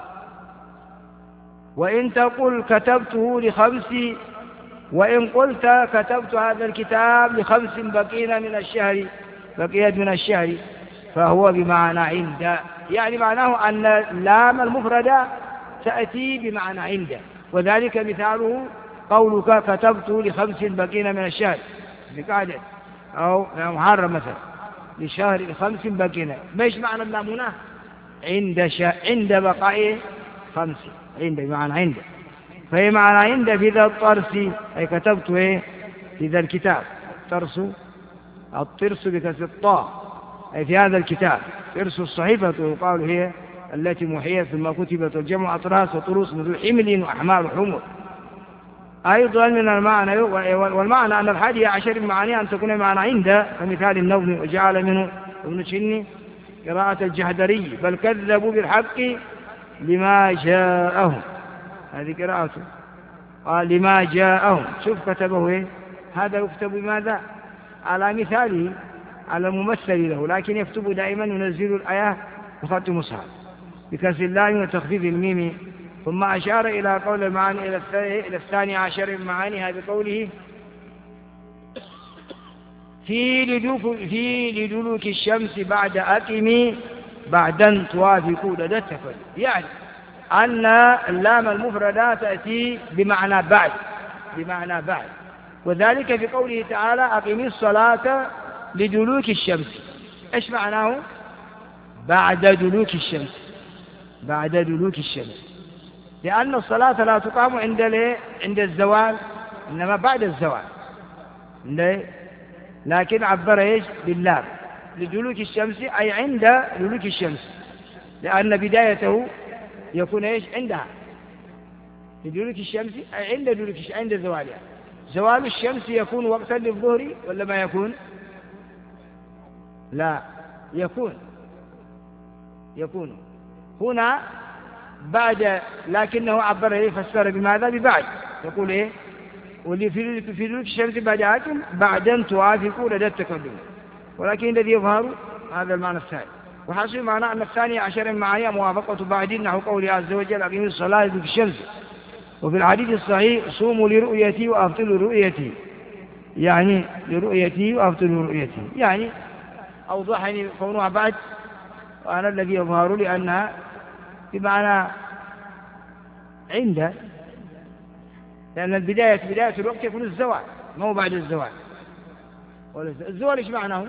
وإن تقل كتبته لخمس، وإن قلت كتبت هذا الكتاب لخمس بقين من الشهر بقيت من الشهر فهو بمعنى عند، يعني معناه أن اللام المفردة تأتي بمعنى عند. وذلك مثاله قولك كتبت لخمس بقين من الشهر بقعدة أو محرم مثلا لشهر لخمس بقين، ماش معنى اللام هنا عند شا... عند بقاء خمس، عند بمعنى عند، فهي معنى عند في ذا الطرس أي كتبت إيه في ذا الكتاب. الطرس الطرس بكسر الطاء أي في هذا الكتاب. طرس الصحيفة يقال هي التي محيت ثم كتبت، والجمع أطراس وطروس من حمل وأحمال وحمر. أيضا من المعنى والمعنى أن الحادية عشر معاني أن تكون معنى عند كمثال النظم وجعل منه ابن شني قراءة الجهدري بل كذبوا بالحق لما جاءهم، هذه قراءته قال لما جاءهم. شوف كتبه إيه؟ هذا يكتب بماذا؟ على مثاله على الممثل له، لكن يكتب دائما ينزل الآية بخط مصحف بكسر اللام وتخفيف الميم. ثم أشار إلى قول المعاني إلى الثاني عشر من معانيها بقوله في لدلوك, في لدلوك الشمس بعد أقم بعدا توافق لدى التفل، يعني أن اللام المفردة تأتي بمعنى بعد بمعنى بعد. وذلك في قوله تعالى أقم الصلاة لدلوك الشمس، إيش معناه؟ بعد دلوك الشمس بعد دلوك الشمس، لأن الصلاة لا تقام عند عند الزوال إنما بعد الزوال، لكن عبر إيش باللام لدلوك الشمس أي عند دلوك الشمس، لأن بدايته يكون إيش عندها لدلوك الشمس أي عند دلوك الشمس عند زوالها. زوال الشمس يكون وقتا للظهر ولا ما يكون؟ لا يكون يكون هنا بعد، لكنه عبر إيه فسر بماذا؟ ببعد. يقول إيه واللي في في دلوك الشمس بعد عاكم بعدا توافقوا لدى التكلم، ولكن الذي يظهر هذا المعنى الثاني. وحصل معنى أن الثاني عشر معاني موافقة بعدين نحو قوله عز وجل أقيموا الصلاة في الشمس. وفي الحديث الصحيح صوموا لرؤيتي وأفطروا لرؤيتي، يعني لرؤيتي وأفطروا لرؤيتي، يعني أوضحني كونها بعد، وأنا الذي يظهر لأنها بمعنى عند. لأن البداية بداية الوقت يكون الزوال، ما هو بعد الزوال. الزوال إيش معناه؟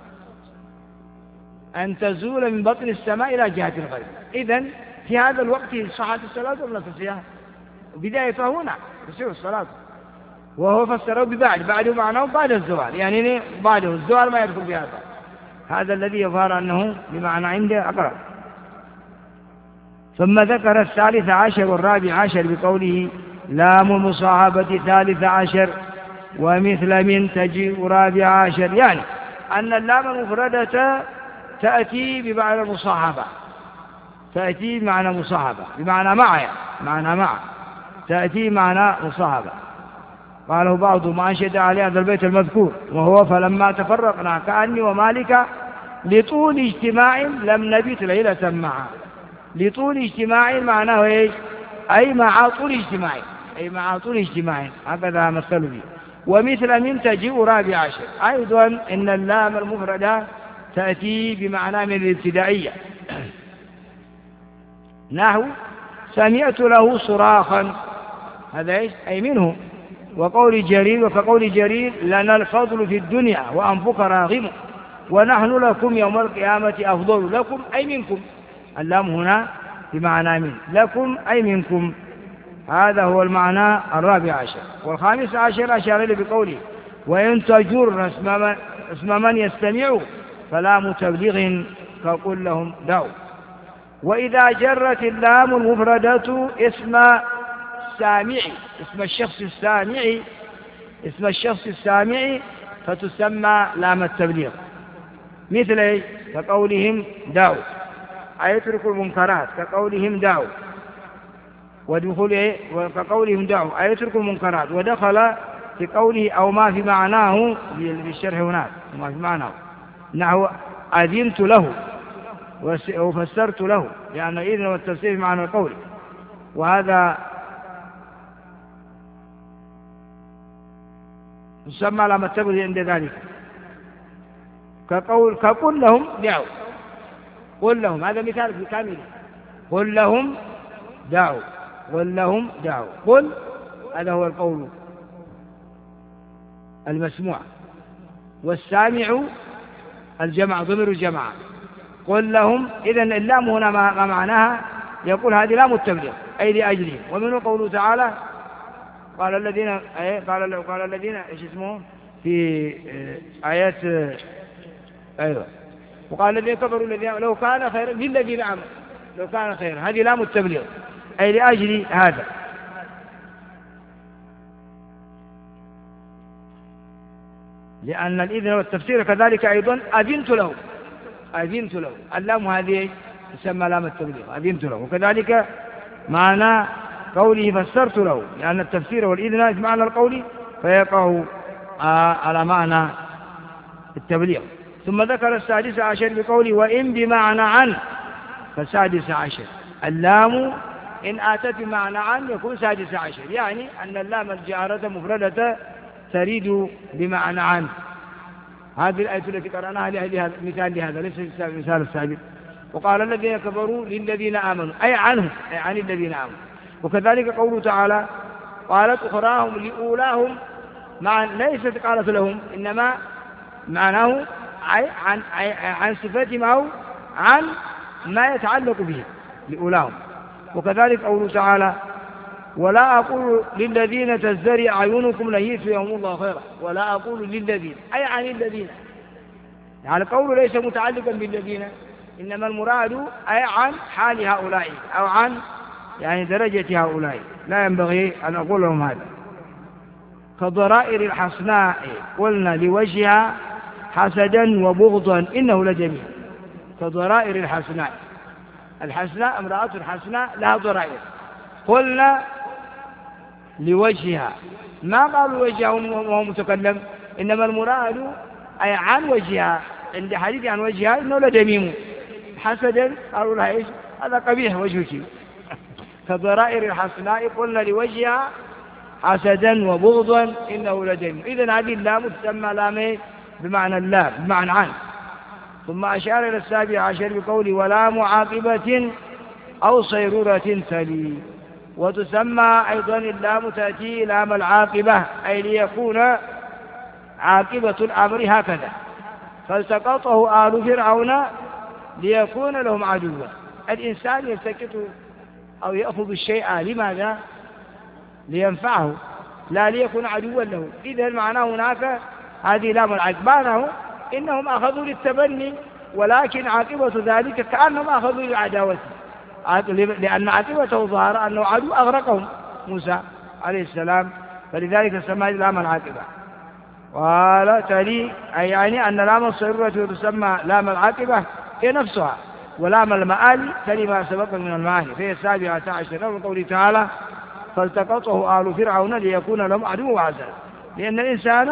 أن تزول من بطن السماء إلى جهة الغرب. إذن في هذا الوقت صحت الصلاة ولا تصيح؟ بداية هنا تصير الصلاة، وهو فسره ببعد، بعده معناه بعد الزوال، يعني بعده الزوال ما يدخل بهذا. هذا الذي يظهر أنه بمعنى عنده أقرب. ثم ذكر الثالث عشر والرابع عشر بقوله لام المصاحبة ثالث عشر ومثل من تجيء رابع عشر، يعني أن اللام المفردة تأتي بمعنى مصاحبة، تأتي بمعنى مصاحبة بمعنى معي، معنى مع تأتي معنى مصاحبة. قاله بعض ما أنشد عليه هذا البيت المذكور، وهو فلما تفرقنا كأني ومالك لطول اجتماع لم نبت ليلة معا. لطول اجتماع معناه ايش؟ أي مع طول اجتماع، أي مع طول اجتماع، هكذا مثل به. ومثل من تجيء رابع عشر، أيضا إن اللام المفردة تأتي بمعنى من الابتدائية. نحو سمعت له صراخا، هذا ايش؟ أي منه. وقول جرير وكقول جرير لنا الفضل في الدنيا وأنفك راغم ونحن لكم يوم القيامة أفضل. لكم أي منكم، اللام هنا بمعنى من، لكم أي منكم، هذا هو المعنى الرابع عشر. والخامس عشر أشار إليه بقوله وإن تجر اسم من يستمع فلا متبلغ فقل لهم دعوا. وإذا جرت اللام المفردة اسم السامع، اسم الشخص السامع، اسم الشخص السامع فتسمى لام التبليغ. مثل كقولهم دعوا أي اتركوا المنكرات، كقولهم دعوا ودخول ايه وكقولهم دعوا أي اتركوا المنكرات. ودخل في قوله أو ما في معناه بالشرح هناك، ما في معناه نحو أذنت له وفسرت له، لأن يعني إذن والتفسير معنى القول، وهذا يسمى لما التبليغ عند ذلك. كقول كقل لهم دعوا، قل لهم، هذا مثال في كامل، قل لهم دعوا، قل لهم دعوا، قل هذا هو القول المسموع، والسامع الجمع ضمير الجماعة. قل لهم، إذن اللام هنا ما معناها؟ يقول هذه لام التبليغ أي لأجلهم. ومنه قوله تعالى قال الذين قال قال الذين ايش اسمه في آيات أيوة وقال الذين كفروا الذين لو كان خيرا للذين آمنوا، لو كان خيرا، هذه لام التبليغ أي لأجل هذا. لأن الإذن والتفسير كذلك أيضا أذنت له، أذنت له، اللام هذه تسمى لام التبليغ، أذنت له. وكذلك معنى قوله فسرت له، لأن التفسير والإذن معنى القول فيقع على معنى التبليغ. ثم ذكر السادس عشر بقوله وإن بمعنى عن، فالسادس عشر اللام إن آتت بمعنى عن يكون سادس عشر، يعني أن اللام الجارة مفردة تريد بمعنى عن. هذه الآية التي قرأناها لهذا مثال لهذا، ليس مثال السابق. وقال الذين كفروا للذين آمنوا أي عنهم، أي عن الذين آمنوا. وكذلك قوله تعالى قالت أخراهم لأولاهم، مع ليست قالت لهم، إنما معناه أي عن, أي عن صفتهم أو عن ما يتعلق به لأولاهم. وكذلك قوله تعالى ولا أقول للذين تزدري أعينكم لن يؤتيهم الله خيرا، ولا أقول للذين أي عن الذين، يعني القول ليس متعلقا بالذين، إنما المراد أي عن حال هؤلاء أو عن يعني درجة هؤلاء، لا ينبغي أن أقول لهم هذا. كضرائر الحسناء قلنا لوجهها حسدا وبغضا إنه لجميل. كضرائر الحسناء، الحسناء امرأة حسناء لها ضرائر، قلنا لوجهها، ما قالوا وجهها وهو متكلم، إنما المراد أي عن وجهها، عند حديث عن وجهها إنه لدميم. حسدا قالوا لها إيش؟ هذا قبيح وجهك. كضرائر الحسناء قلنا لوجهها حسدا وبغضا إنه لدميم. إذن هذه اللام تسمى لام بمعنى اللام بمعنى عن. ثم أشار إلى السابع عشر بقوله ولا معاقبة أو صيرورة تلي. وتسمى أيضا اللام تأتي لام العاقبة، أي ليكون عاقبة الأمر هكذا. فالتقطه آل فرعون ليكون لهم عدوا. الإنسان يلتقط أو يأخذ الشيء لماذا؟ لينفعه لا ليكون عدوا له. إذا معناه هناك هذه لام العاقبة، إنهم أخذوا للتبني، ولكن عاقبة ذلك كأنهم أخذوا للعداوة، لأن عاقبته ظهر أنه عدو أغرقهم موسى عليه السلام، فلذلك سمى لام العاقبة. قال تلي أي يعني أن لام الصيرورة تسمى لام العاقبة هي نفسها، ولام المآل تلي ما سبق من المعاني، فهي السابعة عشر من قوله تعالى فالتقطه آل فرعون ليكون لهم عدو وعزلا. لأن الإنسان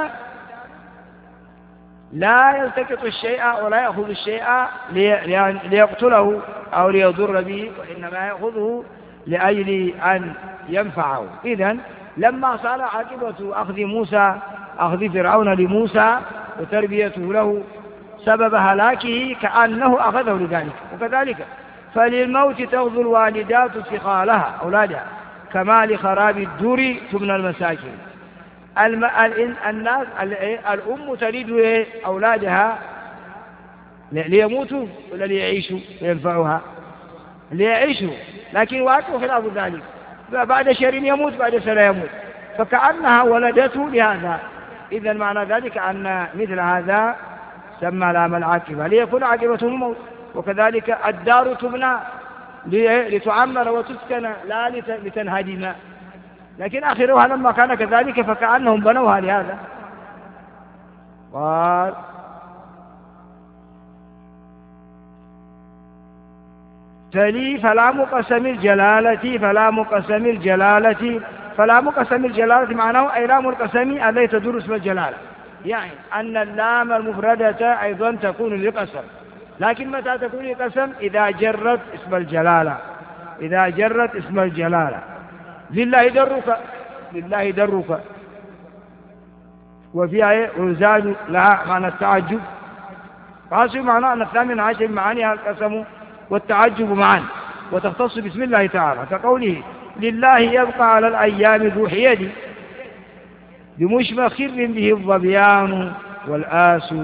لا يلتقط الشيء ولا يأخذ الشيء ليقتله أو ليضر به، وإنما يأخذه لأجل أن ينفعه. إذن لما صار عاقبة أخذ موسى أخذ فرعون لموسى وتربيته له سبب هلاكه كأنه أخذه لذلك. وكذلك فللموت تغذو الوالدات ثقالها أولادها كما لخراب الدور تبنى المساكن. الم... الناس الأم تلد أولادها ليموتوا ولا ليعيشوا وينفعوها؟ ليعيشوا، لكن واقعوا خلاف ذلك، بعد شهر يموت بعد سنة يموت، فكأنها ولدته لهذا. إذا معنى ذلك أن مثل هذا سمى لام العاقبة ليكون عاقبته الموت. وكذلك الدار تبنى لتعمر وتسكن لا لتنهدم، لكن آخرها لما كان كذلك فكأنهم بنوها لهذا. قال تلي فلام قسم الجلالة فلام قسم الجلالة فلام قسم الجلالة معناه أي لام القسم التي تدور اسم الجلالة، يعني أن اللام المفردة أيضا تكون للقسم، لكن متى تكون للقسم؟ إذا جرت اسم الجلالة، إذا جرت اسم الجلالة. لله درك، لله درك، وفيها رزاج لها معنى التعجب. فهذا معنى أن الثامن عشر معانيها القسم والتعجب معا، وتختص باسم الله تعالى، كقوله لله يبقى على الأيام ذو حيد بمشمخر به الظبيان والآس،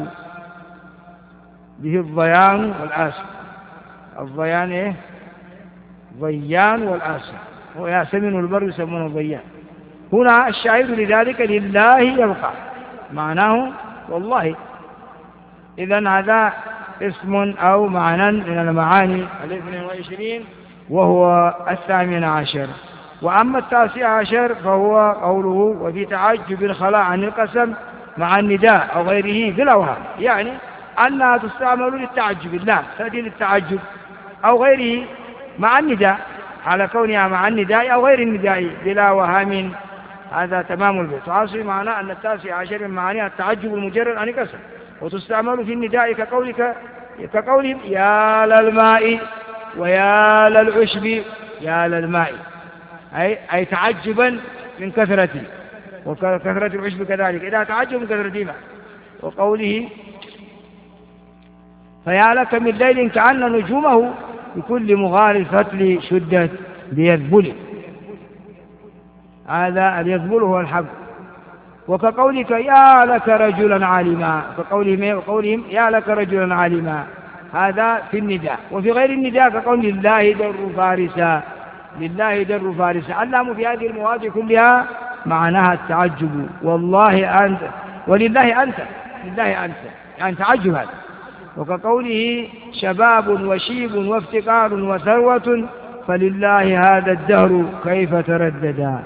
به الضيان والآس. الضيان إيه؟ ضيان والآس، وياسمن البر يسمونه ضيان. هنا الشاهد لذلك لله يبقى معناه والله. إذن هذا اسم أو معنى من المعاني الاثنين وعشرين، وهو الثامن عشر. وأما التاسع عشر فهو قوله وفي تعجب الخلاء عن القسم مع النداء أو غيره بالأوهام، يعني أنها تستعمل للتعجب، اللام تأتي للتعجب أو غيره مع النداء، على كونها مع النداء أو غير النداء بلا وهام. هذا تمام البيت. وعاصل معناه أن التاسع عشر من معانيها التعجب المجرد عن القسم، وتستعمل في النداء كقولك كقولهم يا للماء ويا للعشب، يا للماء أي, أي تعجبا من كثرته، وكثرة العشب كذلك إذا تعجب من كثرة الماء. وقوله فيا لك من ليل كأن نجومه بكل مغار الفتل شدت ليذبل، هذا اليذبل هو الحب. وكقولك يا لك رجلا عالما، كقولهم وقولهم يا لك رجلا عالما، هذا في النداء. وفي غير النداء كقول لله در فارسا، لله در فارسا. اللام في هذه المواضع كلها معناها التعجب، والله أنت ولله أنت، لله أنت يعني تعجب هذا. وكقوله شباب وشيب وافتقار وثروة فلله هذا الدهر كيف ترددا.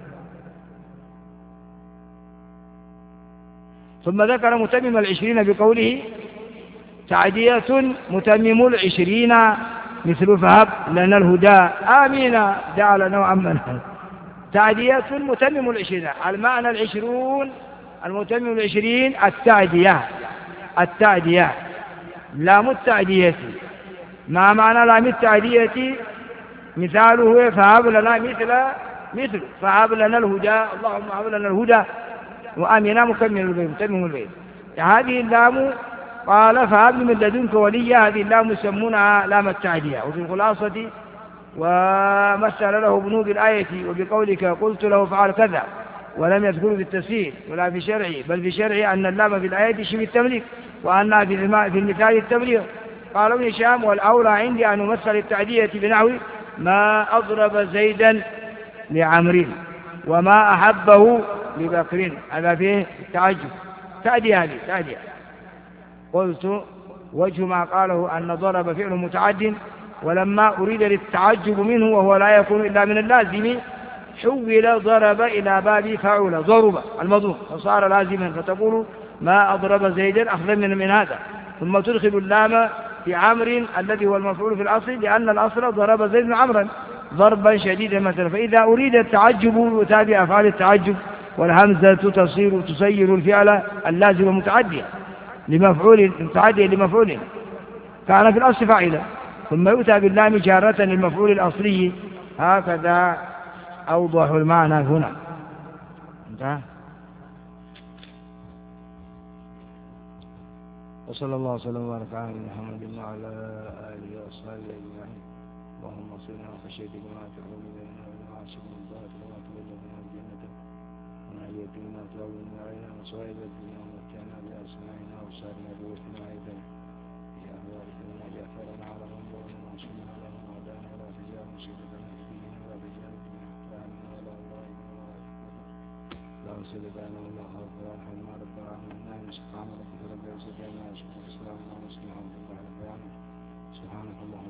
ثم ذكر متمم العشرين بقوله تعدية متمم العشرين مثل فهب لنا الهدى آمين دعا لنا وأمنا. تعدية متمم العشرين، المعنى العشرون المتمم العشرين التعدية، التعدية لام التعدية. ما معنى لام التعدية؟ مثاله فهب لنا مثل مثل فهب لنا الهدى، اللهم هب لنا الهدى وآمنا مكمل البيت متمم البيت. هذه اللام قال فهب من لدنك وليا، هذه اللام يسمونها لام التعدية. وفي الخلاصة ومثل له بنود الآية وبقولك قلت له فعل كذا، ولم يذكره بالتفسير ولا في شرعه، بل في شرعه أن اللام في الآية شبه التمليك، وأنها في المثال التبليغ. قال ابن هشام: والأولى عندي أن نمثل التعدية بنحو ما أضرب زيدا لعمر وما أحبه لبكر. هذا فيه تعجب، تأدية هذه تأدية. قلت: وجه ما قاله أن ضرب فعل متعد، ولما أريد للتعجب منه وهو لا يكون إلا من اللازم حول ضرب إلى باب فعل ضرب المضروب فصار لازما، فتقول ما أضرب زيدا أخذا من, من هذا، ثم تدخل اللام في عمر الذي هو المفعول في الأصل، لأن الأصل ضرب زيد عمرا ضربا شديدا مثلا. فإذا أريد التعجب يتابع أفعال التعجب، والهمزة تصير تسير الفعل اللازم متعديا لمفعول متعديا لمفعول كان في الأصل فاعلا، ثم يؤتى باللام جارة للمفعول الأصلي. هكذا أوضح المعنى هنا. انتهى. وصلى الله وسلم وبارك على محمد وعلى آله وصحبه أجمعين. اللهم صلنا وخشيتك ما تحول بيننا وبين معاصيك من طاعتك وما تبلغنا بجنتك ونعيتك ما تعود علينا مصائب الدنيا ومتعنا بأسماعنا وأبصارنا وقوتنا أيضا يا بارك لنا جعفرنا على من ظلمنا وانصرنا على من عادانا ولا تجعل مصيبتنا في ديننا ولا تجعل الدنيا أكبر همنا ولا الله لا أرسل بيننا ولا خوف ولا حول ولا رب العالمين. سبحان ربك رب العزة عما يصفون وسلام على المرسلين والحمد لله رب العالمين. سبحانك اللهم